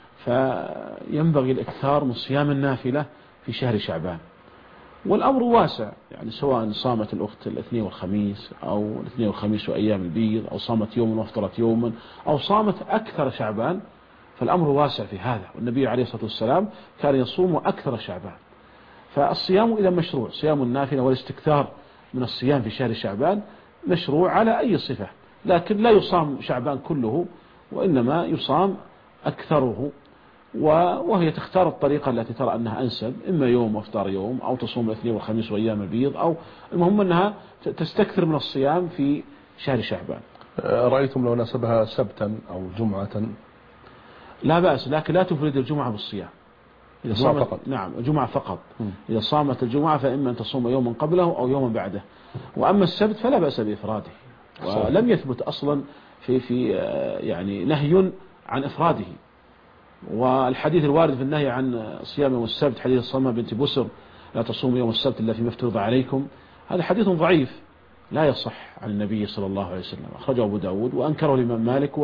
فينبغي الإكثار من صيام النافلة في شهر شعبان. والأمر واسع، يعني سواء صامت الأخت الاثنين والخميس أو الاثنين والخميس وأيام البيض، أو صامت يوما وافطرت يوما، أو صامت أكثر شعبان، فالأمر واسع في هذا. والنبي عليه الصلاة والسلام كان يصوم أكثر شعبان. فالصيام إذا مشروع، صيام النافلة والاستكثار من الصيام في شهر شعبان مشروع على أي صفة، لكن لا يصام شعبان كله، وإنما يصام أكثره، وهي تختار الطريقة التي ترى أنها أنسب، إما يوم وافطار يوم، أو تصوم الاثنين والخميس وأيام البيض، أو المهم أنها تستكثر من الصيام في شهر شعبان. رأيتم لو نسبها سبتا أو جمعة؟ لا بأس، لكن لا تفرد الجمعة بالصيام. إذا صامت فقط. نعم الجمعة فقط. م. إذا صامت الجمعة فإما أن تصوم يوما قبله أو يوما بعده، وأما السبت فلا بأس بإفراده، ولم يثبت أصلا في في يعني نهي عن إفراده. والحديث الوارد في النهي عن صيام يوم السبت حديث الصلمة بنت بسر لا تصوم يوم السبت إلا فيما افترض عليكم، هذا حديث ضعيف لا يصح عن النبي صلى الله عليه وسلم، أخرجه أبو داود وأنكره الإمام مالك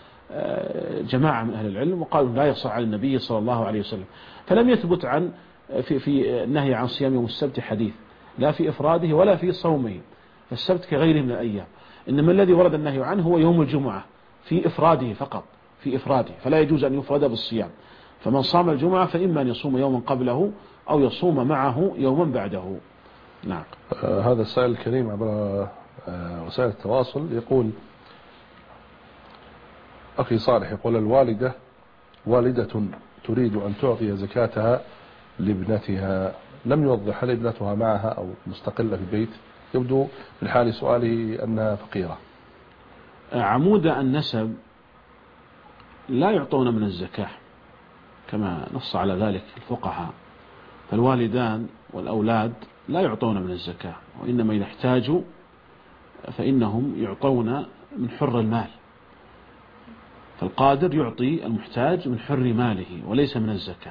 وجماعة من أهل العلم، وقالوا لا يصح عن النبي صلى الله عليه وسلم. فلم يثبت عن في في النهي عن صيام يوم السبت حديث، لا في إفراده ولا في صومه، فالسبت كغيره من الأيام. إنما الذي ورد النهي عنه هو يوم الجمعة في إفراده فقط، في إفراده، فلا يجوز أن يفرد بالصيام. فمن صام الجمعة فإما أن يصوم يوما قبله أو يصوم معه يوما بعده. نعم. آه هذا السائل الكريم عبر آه وسائل التواصل يقول أخي صالح، يقول الوالدة والدة تريد أن تعطي زكاتها لابنتها، لم يوضح هل ابنتها معها أو مستقلة في البيت، يبدو من حال سؤاله أنها فقيرة. عمود النسب لا يعطون من الزكاة كما نص على ذلك الفقهاء، فالوالدان والأولاد لا يعطون من الزكاة، وإنما إذا احتاجوا فإنهم يعطون من حر المال، فالقادر يعطي المحتاج من حر ماله وليس من الزكاة،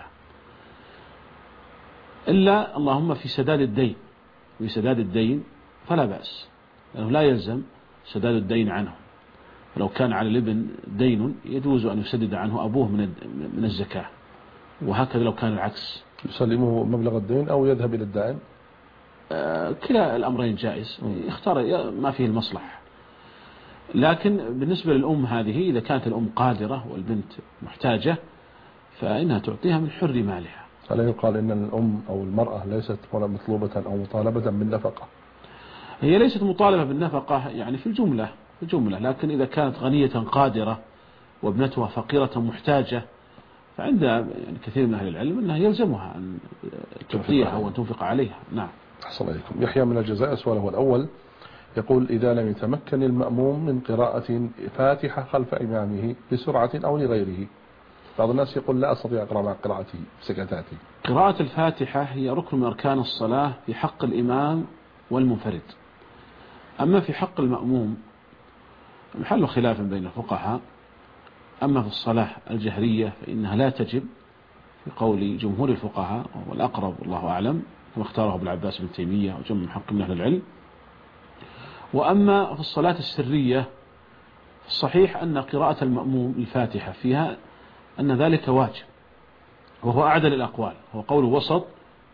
إلا اللهم في سداد الدين. في سداد الدين فلا بأس، لأنه لا يلزم سداد الدين عنه، فلو كان على الابن دين يجوز أن يسدد عنه أبوه من من الزكاة، وهكذا لو كان العكس، يسلمه مبلغ الدين أو يذهب إلى الدائن. آه كلا الأمرين جائز، يختار ما فيه المصلحة. لكن بالنسبة للأم هذه إذا كانت الأم قادرة والبنت محتاجة فإنها تعطيها من حر مالها. ألا يقال إن الأم أو المرأة ليست مطلوبة أو مطالبة بالنفقة؟ هي ليست مطالبة بالنفقة يعني في الجملة في الجملة، لكن إذا كانت غنية قادرة وابنتها فقيرة محتاجة فعند يعني كثير من أهل العلم أنها يلزمها أن تعطيها وأن تنفق عليها. نعم. أحسن عليكم. يحيى من الجزائر سؤاله الأول يقول إذا لم يتمكن المأموم من قراءة فاتحة خلف إمامه بسرعة أو لغيره، بعض الناس يقول لا أستطيع أقرأ مع قراءته بسكتاتي. قراءة الفاتحة هي ركن من أركان الصلاة في حق الإمام والمنفرد. أما في حق المأموم محل خلاف بين الفقهاء. أما في الصلاة الجهرية فإنها لا تجب في قول جمهور الفقهاء، والأقرب والله أعلم كما اختاره ابن العباس بن تيمية وجمع من حق من أهل العلم. وأما في الصلاة السرية الصحيح أن قراءة المأموم الفاتحة فيها أن ذلك واجب، وهو أعدل الأقوال، هو قول وسط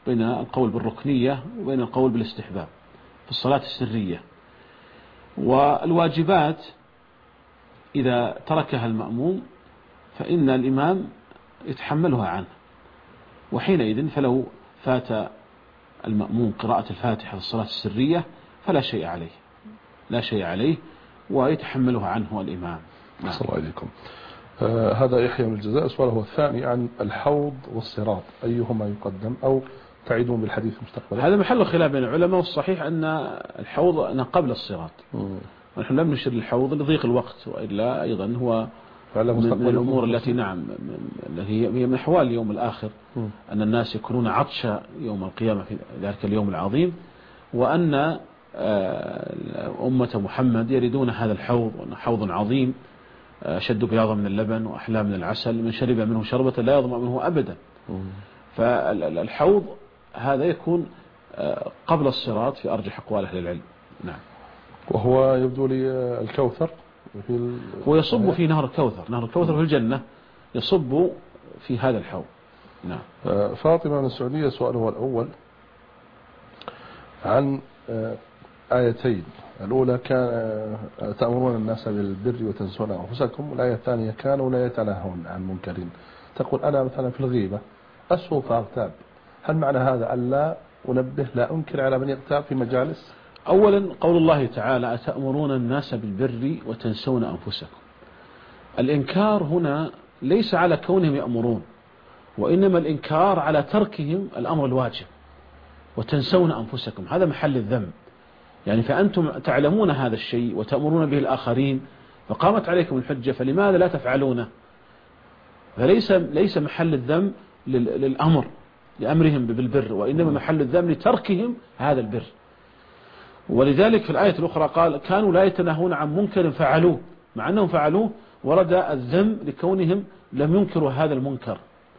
بين القول بالركنية وبين القول بالاستحباب في الصلاة السرية. والواجبات إذا تركها المأموم فإن الإمام يتحملها عنه، وحينئذ فلو فات المأموم قراءة الفاتحة في الصلاة السرية فلا شيء عليه لا شيء عليه ويتحملها عنه الإمام. نعم. صلى الله عليكم. آه هذا يحيى من الجزائر. سؤاله الثاني عن الحوض والصراط أيهما يقدم، أو تعيدون بالحديث مستقبلا؟ هذا محل خلاف بين العلماء، والصحيح أن الحوض أن قبل الصراط. ونحن لم نشر الحوض لضيق الوقت، وإلا أيضا هو من الأمور التي نعم هي من أحوال اليوم الآخر، م. أن الناس يكونون عطشا يوم القيامة في ذلك اليوم العظيم، وأن أمة محمد يريدون هذا الحوض، وأنه حوض عظيم شد بياضا من اللبن وأحلى من العسل، من شرب منه شربة لا يظمأ منه أبدا. م. فالحوض هذا يكون قبل الصراط في أرجح أقوال أهل العلم. نعم. وهو يبدو لي الكوثر في هو يصب في نهر الكوثر، نهر الكوثر في الجنة يصب في هذا الحوض. نعم. فاطمة من السعودية سؤاله الأول عن آيتين، الأولى كان تأمرون الناس بالبر وتنسون أنفسكم، والآية الثانية كانوا لا يتناهون عن منكر. تقول أنا مثلا في الغيبة أسهو فأغتاب، هل معنى هذا ألا أنبه لا أنكر على من يغتاب في مجالس؟ أولا قول الله تعالى أتأمرون الناس بالبر وتنسون أنفسكم. الإنكار هنا ليس على كونهم يأمرون، وإنما الإنكار على تركهم الأمر الواجب. وتنسون أنفسكم هذا محل الذنب، يعني فأنتم تعلمون هذا الشيء وتأمرون به الآخرين، فقامت عليكم الحجة فلماذا لا تفعلونه؟ فليس ليس محل الذنب للأمر لأمرهم بالبر، وإنما محل الذنب لتركهم هذا البر. ولذلك في الآية الأخرى قال كانوا لا يتناهون عن منكر فعلوه، مع أنهم فعلوه ورد الذم لكونهم لم ينكروا هذا المنكر.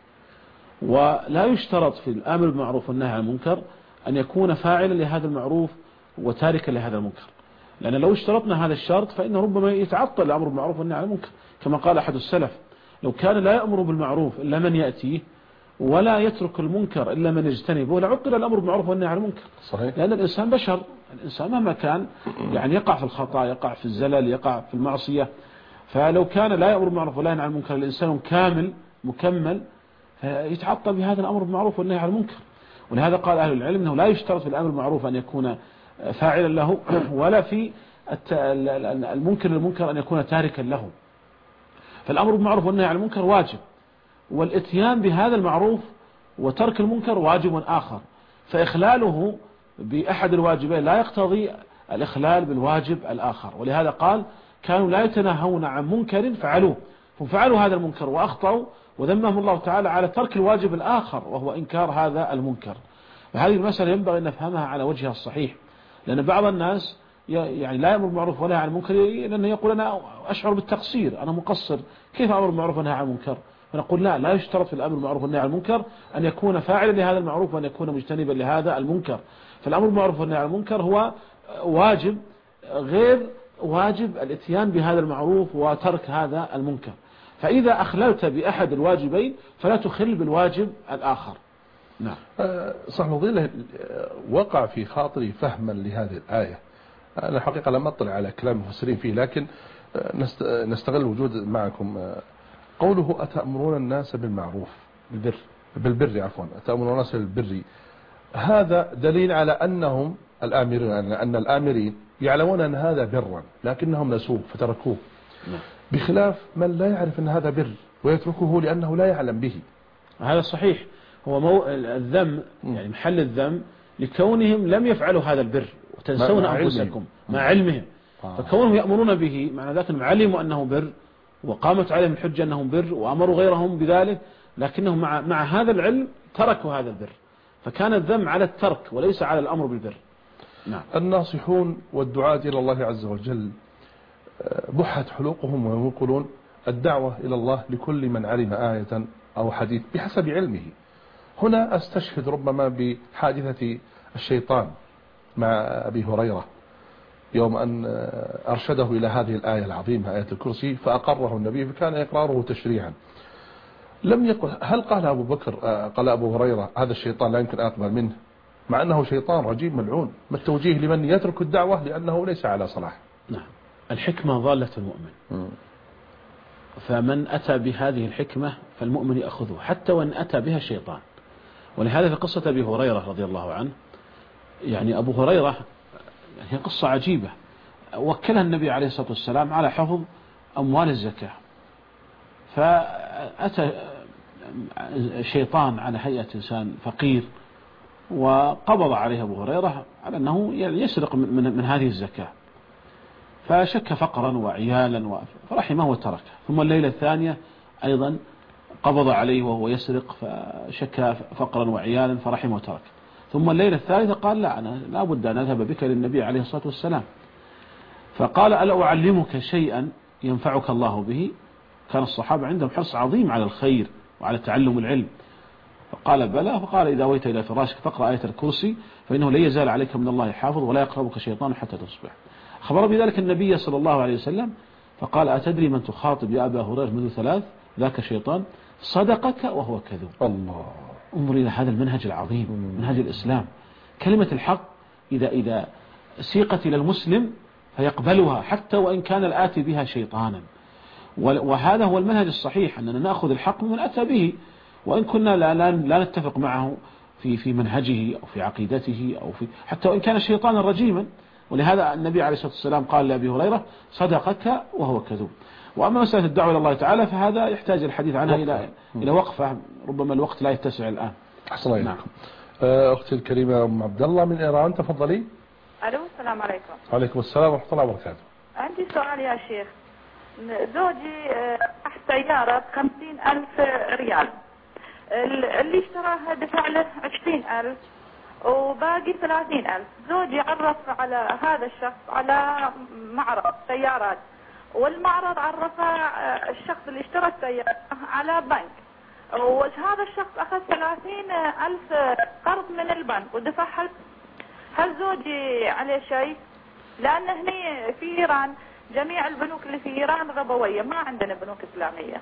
ولا يشترط في الآمر بالمعروف والنهي عن المنكر أن يكون فاعلا لهذا المعروف وتاركا لهذا المنكر، لأن لو اشترطنا هذا الشرط فإنه ربما يتعطل الأمر بالمعروف والنهي عن المنكر، كما قال أحد السلف لو كان لا يأمر بالمعروف إلا من يأتيه ولا يترك المنكر إلا من يجتنبه لعطل الأمر بالمعروف والنهي عن المنكر. صحيح. لأن الإنسان بشر، الإنسان مهما كان يعني يقع في الخطأ، يقع في الزلل، يقع في المعصية. فلو كان لا يأمر بالمعروف ولا ينهى عن المنكر الإنسان كامل مكمل يتعطل بهذا الأمر بالمعروف والنهي عن المنكر. ولهذا قال أهل العلم أنه لا يشترط في الأمر بالمعروف أن يكون فاعلا له، ولا في المنكر للمنكر أن يكون تاركا له. فالأمر بالمعروف والنهي عن المنكر واجب، والاتيان بهذا المعروف وترك المنكر واجب آخر، فإخلاله بأحد الواجبين لا يقتضي الإخلال بالواجب الآخر. ولهذا قال كانوا لا يتناهون عن منكر فعلوه، هم فعلوا هذا المنكر وأخطأوا وذمهم الله تعالى على ترك الواجب الآخر وهو إنكار هذا المنكر. وهذه المسألة ينبغي أن نفهمها على وجهها الصحيح، لأن بعض الناس يعني لا يأمر بالمعروف ولا عن المنكر لأنه يقول أنا أشعر بالتقصير، أنا مقصر، كيف أمر بالمعروف ونهى عن المنكر؟ فنقول لا لا يشترط في الأمر بالمعروف والنهي عن المنكر أن يكون فاعلا لهذا المعروف وأن يكون مجتنبا لهذا المنكر. فالأمر بالمعروف والنهي عن المنكر هو واجب، غير واجب الاتيان بهذا المعروف وترك هذا المنكر. فإذا أخللت بأحد الواجبين فلا تخل بالواجب الآخر. نعم. صح فضيلة، وقع في خاطري فهما لهذه الآية، أنا حقيقة لم أطلع على كلام المفسرين فيه، لكن نستغل وجود معكم. قوله أتأمرون الناس بالمعروف بالبر بالبر عفوا أتأمرون الناس بالبر، هذا دليل على أنهم الآمرين، أن الآمرين يعلمون أن هذا برا لكنهم نسوه فتركوه، بخلاف من لا يعرف أن هذا بر ويتركه لأنه لا يعلم به. هذا صحيح، هو مو الذم يعني محل الذم لكونهم لم يفعلوا هذا البر وتنسون أنفسكم مع علمهم. آه. فكونهم يأمرون به معنى ذلك أنهم علموا أنه بر وقامت عليهم الحجة أنهم بر وأمروا غيرهم بذلك، لكنهم مع, مع هذا العلم تركوا هذا البر، فكان الذم على الترك وليس على الأمر بالبر. نعم. الناصحون والدعاة إلى الله عز وجل بحت حلوقهم وهم يقولون الدعوة إلى الله لكل من علم آية أو حديث بحسب علمه. هنا أستشهد ربما بحادثة الشيطان مع أبي هريرة يوم أن أرشده إلى هذه الآية العظيمة آية الكرسي فأقره النبي، فكان إقراره تشريعا. لم يقل. هل قال أبو بكر قال أبو هريرة هذا الشيطان لا يمكن أن أقبل منه، مع أنه شيطان رجيم ملعون؟ ما التوجيه لمن يترك الدعوة لأنه ليس على صلاح؟ نعم، الحكمة ضالة المؤمن، فمن أتى بهذه الحكمة فالمؤمن يأخذه حتى وإن أتى بها الشيطان. ولهذا في قصة أبي هريرة رضي الله عنه، يعني أبو هريرة هي قصة عجيبة، وكلها النبي عليه الصلاة والسلام على حفظ أموال الزكاة، فأتى شيطان على هيئة إنسان فقير وقبض عليه أبو هريرة على أنه يسرق من, من هذه الزكاة، فشك فقرا وعيالا فرحمه وتركه. ثم الليلة الثانية أيضا قبض عليه وهو يسرق فشك فقرا وعيالا فرحمه وتركه. ثم الليلة الثالثة قال لا، أنا لا بد أن أذهب بك للنبي عليه الصلاة والسلام. فقال ألا أعلمك شيئا ينفعك الله به؟ كان الصحابة عندهم حرص عظيم على الخير وعلى تعلم العلم. فقال بلى. فقال إذا أويت إلى فراشك فاقرأ آية الكرسي فإنه لا يزال عليك من الله حافظ ولا يقربك شيطان حتى تصبح. خبر بذلك النبي صلى الله عليه وسلم فقال أتدري من تخاطب يا أبا هريرة منذ ثلاث؟ ذاك شيطان صدقك وهو كذوب. الله. انظر إلى هذا المنهج العظيم، منهج الإسلام. كلمة الحق إذا إذا سيقت إلى المسلم فيقبلها حتى وإن كان الآتي بها شيطانا. وهذا هو المنهج الصحيح، أننا نأخذ الحق من أتى به، وإن كنا لا, لا, لا نتفق معه في في منهجه أو في عقيدته أو في حتى وإن كان شيطانا رجيما. ولهذا النبي عليه الصلاة والسلام قال لأبي هريرة صدقك وهو كذوب. وأما مسألة الدعوة إلى الله تعالى فهذا يحتاج الحديث عنها إلى إلى وقفة، ربما الوقت لا يتسع الآن. أحسن الله. نعم. أختي الكريمة أم عبد الله من إيران، تفضلي. ألو، السلام عليكم. وعليكم السلام ورحمة الله وبركاته. عندي سؤال يا شيخ. زوجي تحت سيارة بخمسين ألف ريال، اللي اشتراها دفع له عشرين ألف وباقي ثلاثين ألف. زوجي عرف على هذا الشخص على معرض سيارات، والمعرض عرف الشخص اللي اشترى السيارة على بنك، وهذا الشخص أخذ ثلاثين ألف قرض من البنك ودفعها. هل زوجي عليه شيء؟ لأن هنا في إيران جميع البنوك اللي في إيران ربوية، ما عندنا بنوك إسلامية.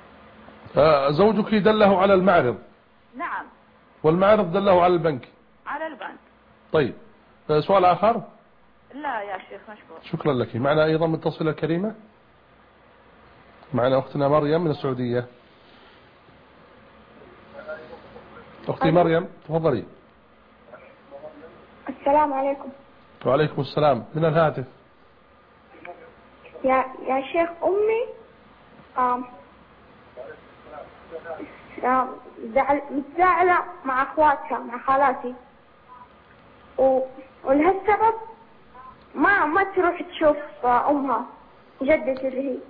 آه زوجك دله على المعرض؟ نعم. والمعرض دله على البنك؟ على البنك. طيب، آه سؤال آخر؟ لا يا شيخ، مشكور. شكرا لك. معنا أيضا متصلة كريمة، معنا أختنا مريم من السعودية. أختي مريم تفضلي. السلام عليكم. وعليكم السلام. من الهاتف. يا يا شيخ أمي آم متزاعلة مع أخواتها مع خالاتي، ولهالسبب ما ما تروح تشوف أمها جدتي اللي هي.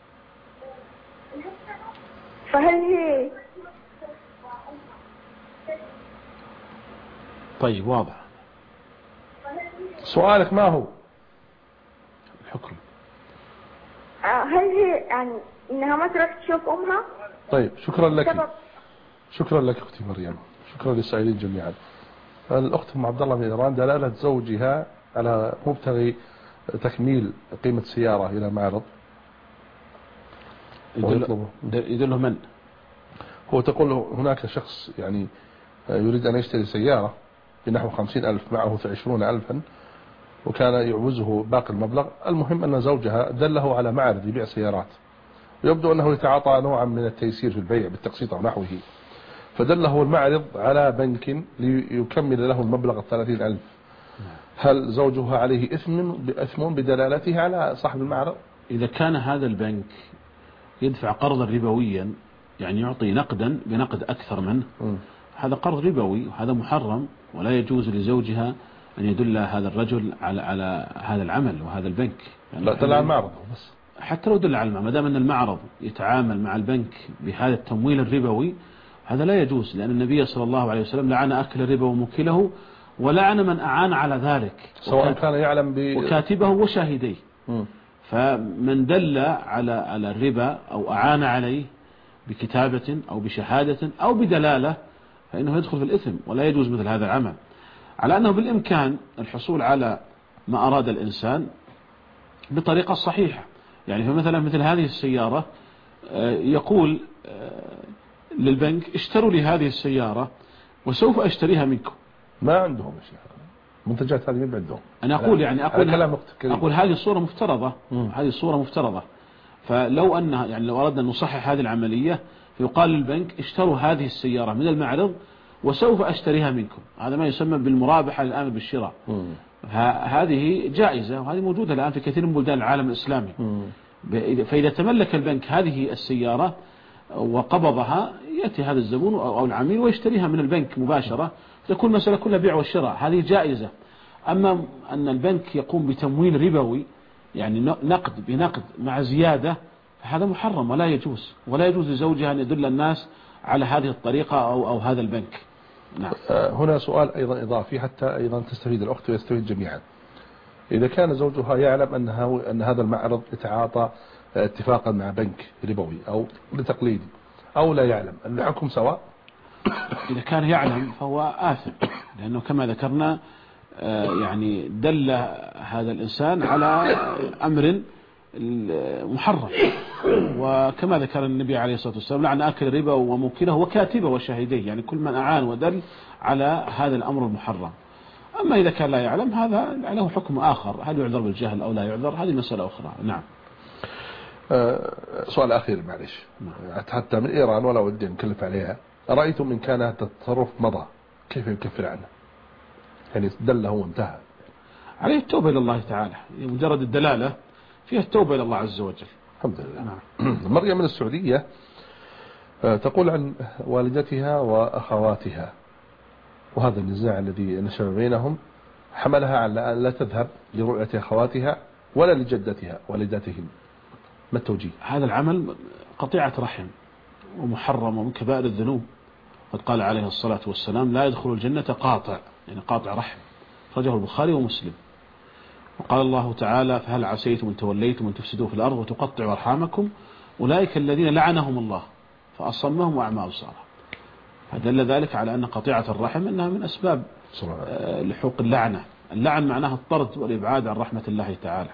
فهل هي طيب واضح. سؤالك ما هو؟ الحكم. هل هي يعني إنها ما تروح تشوف أمها؟ طيب شكرا لك. شكرا لك أختي مريم، شكرا للسائلين جميعا. الأخت أم عبد الله من إيران دلالة زوجها على مبتغي تكميل قيمة سيارة إلى معرض يدله, يدله من؟ هو تقول هناك شخص يعني يريد أن يشتري سيارة بنحو خمسين ألف، معه عشرون ألفا، وكان يعوزه باقي المبلغ. المهم أن زوجها دله على معرض يبيع سيارات، ويبدو أنه يتعاطى نوعا من التيسير في البيع بالتقسيط أو نحوه، فدله المعرض على بنك ليكمل له المبلغ الثلاثين ألف. هل زوجها عليه إثم بأثم بدلالته على صاحب المعرض؟ إذا كان هذا البنك يدفع قرضا ربويا، يعني يعطي نقدا بنقد أكثر منه، م. هذا قرض ربوي وهذا محرم، ولا يجوز لزوجها أن يدل هذا الرجل على على هذا العمل وهذا البنك. يعني لا دل على المعرض بس، حتى لو دل على المعرض، ما دام أن المعرض يتعامل مع البنك بهذا التمويل الربوي هذا لا يجوز، لأن النبي صلى الله عليه وسلم لعن أكل الربا وموكله، ولعن من أعان على ذلك سواء كان يعلم ب... وكاتبه وشاهديه. م. فمن دل على على الربا أو أعان عليه بكتابة أو بشهادة أو بدلالة فإنه يدخل في الإثم، ولا يجوز مثل هذا العمل. على أنه بالإمكان الحصول على ما أراد الإنسان بطريقة صحيحة. يعني فمثلا مثل هذه السيارة يقول للبنك اشتروا لي هذه السيارة وسوف أشتريها منكم. ما عندهم يا شيخ منتجات هذه ما عندهم. أنا أقول يعني أقول أقول هذه الصورة مفترضة مم. هذه الصورة مفترضة. فلو أنها يعني لو أردنا أن نصحح هذه العملية فيقال للبنك اشتروا هذه السيارة من المعرض وسوف أشتريها منكم. هذا ما يسمى بالمرابحة الآن بالشراء. هذه جائزة وهذه موجودة الآن في كثير من بلدان العالم الإسلامي. مم. فإذا تملك البنك هذه السيارة وقبضها يأتي هذا الزبون أو العميل ويشتريها من البنك مباشرة، تكون مسألة كلها بيع والشراء، هذه جائزة. أما أن البنك يقوم بتمويل ربوي يعني نقد بنقد مع زيادة هذا محرم ولا يجوز، ولا يجوز لزوجها أن يدل الناس على هذه الطريقة أو, أو هذا البنك. نعم. هنا سؤال أيضا إضافي حتى أيضا تستفيد الأخت ويستفيد جميعا. إذا كان زوجها يعلم أنها أن هذا المعرض يتعاطى اتفاقا مع بنك ربوي أو بتقليدي أو لا يعلم، الحكم سواء؟ إذا كان يعلم فهو آثم، لأنه كما ذكرنا يعني دل هذا الإنسان على أمر محرم، وكما ذكر النبي عليه الصلاة والسلام لعن آكل الربا وموكله وكاتبه وشاهديه، يعني كل من أعان ودل على هذا الأمر المحرم. أما إذا كان لا يعلم هذا له حكم آخر، هل يعذر بالجهل أو لا يعذر هذه مسألة أخرى. نعم. أه سؤال أخير معلش، حتى من إيران ولا ودي نكلف عليها، رأيتم إن كان هذا التصرف مضى كيف يكفر عنه؟ يعني دله وانتهى. عليه التوبة إلى الله تعالى، مجرد الدلالة فيها التوبة إلى الله عز وجل. الحمد لله. نعم. مريم من السعودية تقول عن والدتها وأخواتها وهذا النزاع الذي نشأ بينهم حملها على أن لا تذهب لرؤية أخواتها ولا لجدتها والدتهم، ما التوجيه؟ هذا العمل قطيعة رحم ومحرم ومن كبائر الذنوب. قد قال عليه الصلاة والسلام لا يدخل الجنة قاطع، يعني قاطع رحم، رجه البخاري ومسلم. وقال الله تعالى فهل عسيتم ان توليتم ان تفسدوا في الأرض وتقطعوا أرحامكم أولئك الذين لعنهم الله فأصمهم وأعمى أبصارهم. فدل ذلك على أن قطيعة الرحم أنها من أسباب لحوق اللعنة. اللعن معناها الطرد والإبعاد عن رحمة الله تعالى.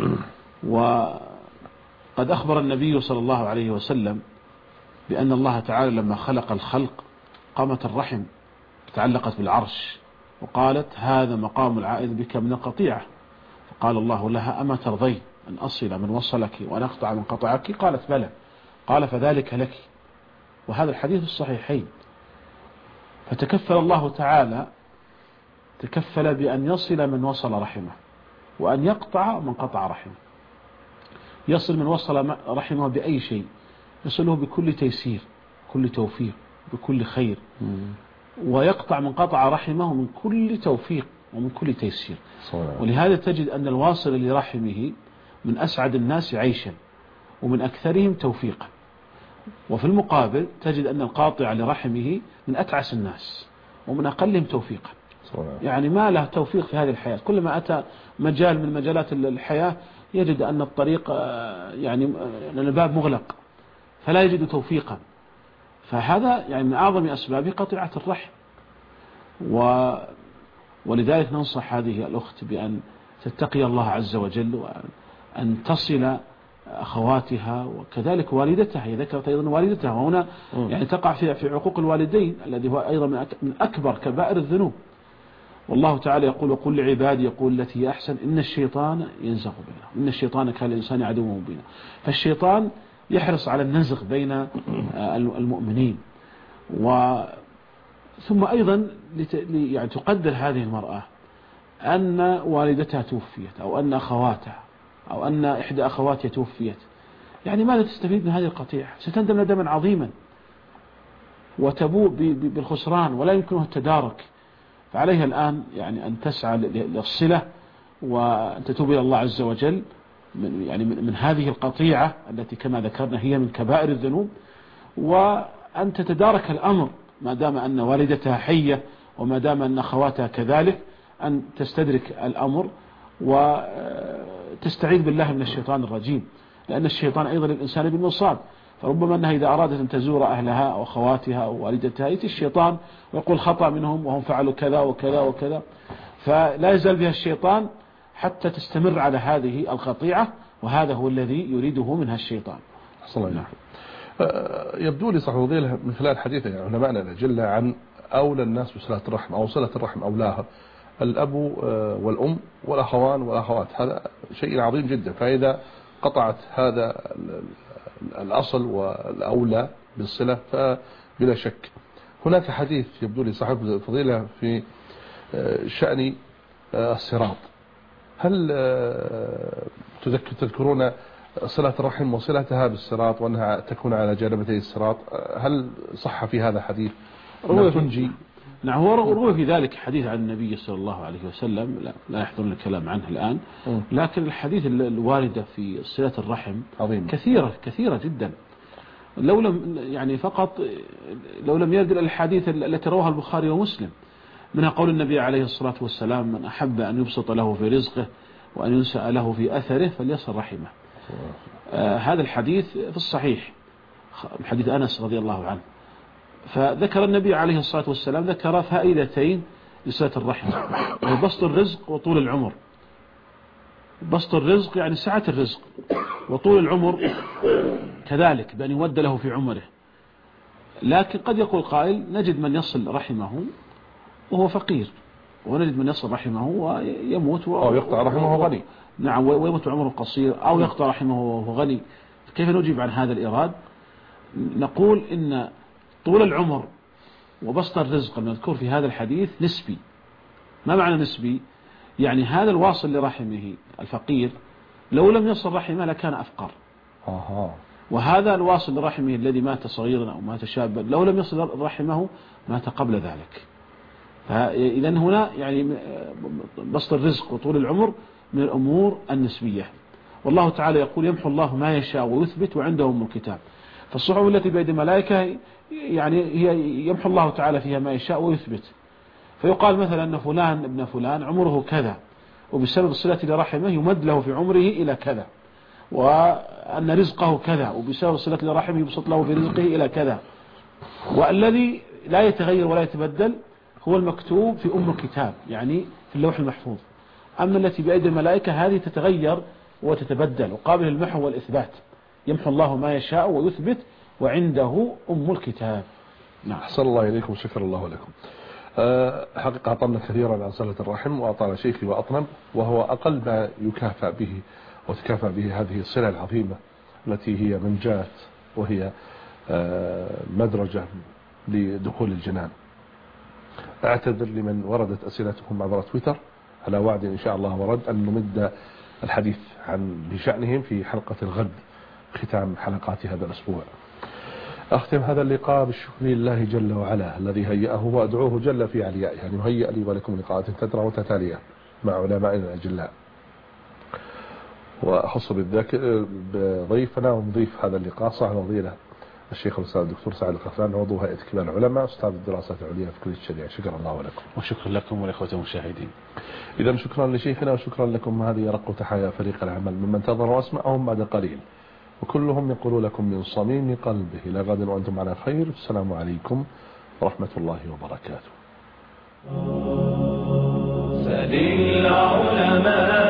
وقد أخبر النبي صلى الله عليه وسلم بأن الله تعالى لما خلق الخلق قامت الرحم تعلقت بالعرش وقالت هذا مقام العائد بك من القطيعة، فقال الله لها أما ترضين أن أصل من وصلك وأن أقطع من قطعك؟ قالت بلى. قال فذلك لك. وهذا الحديث الصحيحين. فتكفل الله تعالى تكفل بأن يصل من وصل رحمه وأن يقطع من قطع رحمه. يصل من وصل رحمه بأي شيء، يصله بكل تيسير، كل توفيق، بكل خير، ويقطع من قطع رحمه من كل توفيق ومن كل تيسير. ولهذا تجد أن الواصل لرحمه من أسعد الناس عيشا ومن أكثرهم توفيقا، وفي المقابل تجد أن القاطع لرحمه من أتعس الناس ومن أقلهم توفيقا. يعني ما له توفيق في هذه الحياة، كلما أتى مجال من مجالات الحياة يجد أن الطريق يعني الباب مغلق فلا يجد توفيقا. فهذا يعني من أعظم أسباب قطيعة الرحم. و ولذلك ننصح هذه الأخت بأن تتقي الله عز وجل وأن تصل أخواتها وكذلك والدتها. هي ذكرت أيضا والدتها، وهنا يعني تقع في في عقوق الوالدين الذي هو أيضا من أكبر كبائر الذنوب. والله تعالى يقول وقل لعبادي يقول التي هي أحسن إن الشيطان ينزغ بينهم إن الشيطان كان الإنسان عدوا مبينا. فالشيطان يحرص على النزغ بين المؤمنين. و ثم أيضا يعني تقدر هذه المرأة أن والدتها توفيت أو أن أخواتها أو أن إحدى أخواتها توفيت، يعني ماذا تستفيد من هذه القطيعة؟ ستندم ندما عظيما وتبوء بالخسران ولا يمكنها التدارك. فعليها الآن يعني أن تسعى للصلة وأن تتوب إلى الله عز وجل من يعني من هذه القطيعة التي كما ذكرنا هي من كبائر الذنوب، وأن تتدارك الأمر ما دام أن والدتها حية وما دام أن أخواتها كذلك، أن تستدرك الأمر وتستعيذ بالله من الشيطان الرجيم، لأن الشيطان أيضا الإنسان بالمصاب. فربما أنها إذا أرادت أن تزور أهلها أو أخواتها أو والدتها يأتي الشيطان ويقول خطأ منهم وهم فعلوا كذا وكذا وكذا، فلا يزال بها الشيطان حتى تستمر على هذه القطيعة، وهذا هو الذي يريده منها الشيطان. صلى الله عليه يبدو لي صاحب فضيلة من خلال حديث علماءنا الأجلة عن أولى الناس بصلة الرحم أو صلة الرحم أولاها الأب والأم والأخوان والأخوات، هذا شيء عظيم جدا. فإذا قطعت هذا الأصل والأولى بالصلة فبلا شك هناك حديث يبدو لي صاحب الفضيلة في شأن الصراط. هل تذكرون صلة الرحم وصلتها بالصراط وأنها تكون على جانبتي الصراط؟ هل صح في هذا حديث روي تنجي؟ نعم، هو روي في ذلك حديث عن النبي صلى الله عليه وسلم، لا, لا يحضرنا الكلام عنه الآن، لكن الحديث الواردة في صلة الرحم عظيم. كثيرة كثيرة جدا. لو لم يعني فقط لو لم يرد الحديث التي رواه البخاري ومسلم، منها قول النبي عليه الصلاة والسلام: من أحب أن يبسط له في رزقه وأن ينسأ له في أثره فليصل رحمه. آه هذا الحديث في الصحيح، حديث أنس رضي الله عنه. فذكر النبي عليه الصلاة والسلام ذكر فائدتين لصلة الرحم: بسط الرزق وطول العمر. بسط الرزق يعني سعة الرزق، وطول العمر كذلك بأن يود له في عمره. لكن قد يقول قائل: نجد من يصل رحمه وهو فقير، ونجد من يصل رحمه ويموت أو يقطع رحمه وهو غني. نعم، ويموت عمره قصير، أو يقطع رحمه وهو غني. كيف نجيب عن هذا الإراد؟ نقول إن طول العمر وبسط الرزق المذكور في هذا الحديث نسبي. ما معنى نسبي؟ يعني هذا الواصل لرحمه الفقير لو لم يصل رحمه لكان أفقر. أها. وهذا الواصل لرحمه الذي مات صغيرا أو مات شابا لو لم يصل رحمه مات قبل ذلك. إذن هنا يعني بسط الرزق وطول العمر من الأمور النسبية. والله تعالى يقول: يمحو الله ما يشاء ويثبت وعنده أم الكتاب. فالصحف التي بيد الملائكة يعني هي يمحو الله تعالى فيها ما يشاء ويثبت. فيقال مثلا أن فلان ابن فلان عمره كذا، وبسبب الصلة لرحمه يمد له في عمره إلى كذا، وأن رزقه كذا، وبسبب الصلة لرحمه يبسط له في رزقه إلى كذا. والذي لا يتغير ولا يتبدل هو المكتوب في أم الكتاب، يعني في اللوح المحفوظ. أما التي بأيدي الملائكة هذه تتغير وتتبدل وقابل المحو والإثبات. يمحو الله ما يشاء ويثبت وعنده أم الكتاب. نعم. أحسن الله إليكم وشكر الله لكم. أه حقيقة أطلنا كثيرا عن صلة الرحم، وأطال شيخي وأطنب، وهو أقل ما يكافأ به وتكافأ به هذه الصلة العظيمة التي هي منجاة، وهي أه مدرجة لدخول الجنان. أعتذر لمن وردت أسئلتكم عبر تويتر، على وعد إن شاء الله ورد أن نمد الحديث عن بشأنهم في حلقة الغد ختام حلقات هذا الأسبوع. أختم هذا اللقاء بالشكر لله جل وعلا الذي هيأه، وأدعوه جل في عليائه أن يهيئ لي ولكم لقاءات تترى وتتالية مع علمائنا الأجلاء. وأخص بالذكر بضيفنا ومضيف هذا اللقاء صاحب الفضيلة الشيخ الأستاذ الدكتور سعد القفلان، عضو هيئة كبار العلماء، أستاذ الدراسات العليا في كلية الشريعة. شكرا الله لكم. وشكرا لكم والإخوة المشاهدين. إذا شكرا لشيخنا وشكرا لكم. هذه رق تحايا فريق العمل ممن انتظروا أسماءهم بعد قليل، وكلهم يقول لكم من صميم قلبه إلى غد وأنتم على خير. السلام عليكم ورحمة الله وبركاته. سل العلماء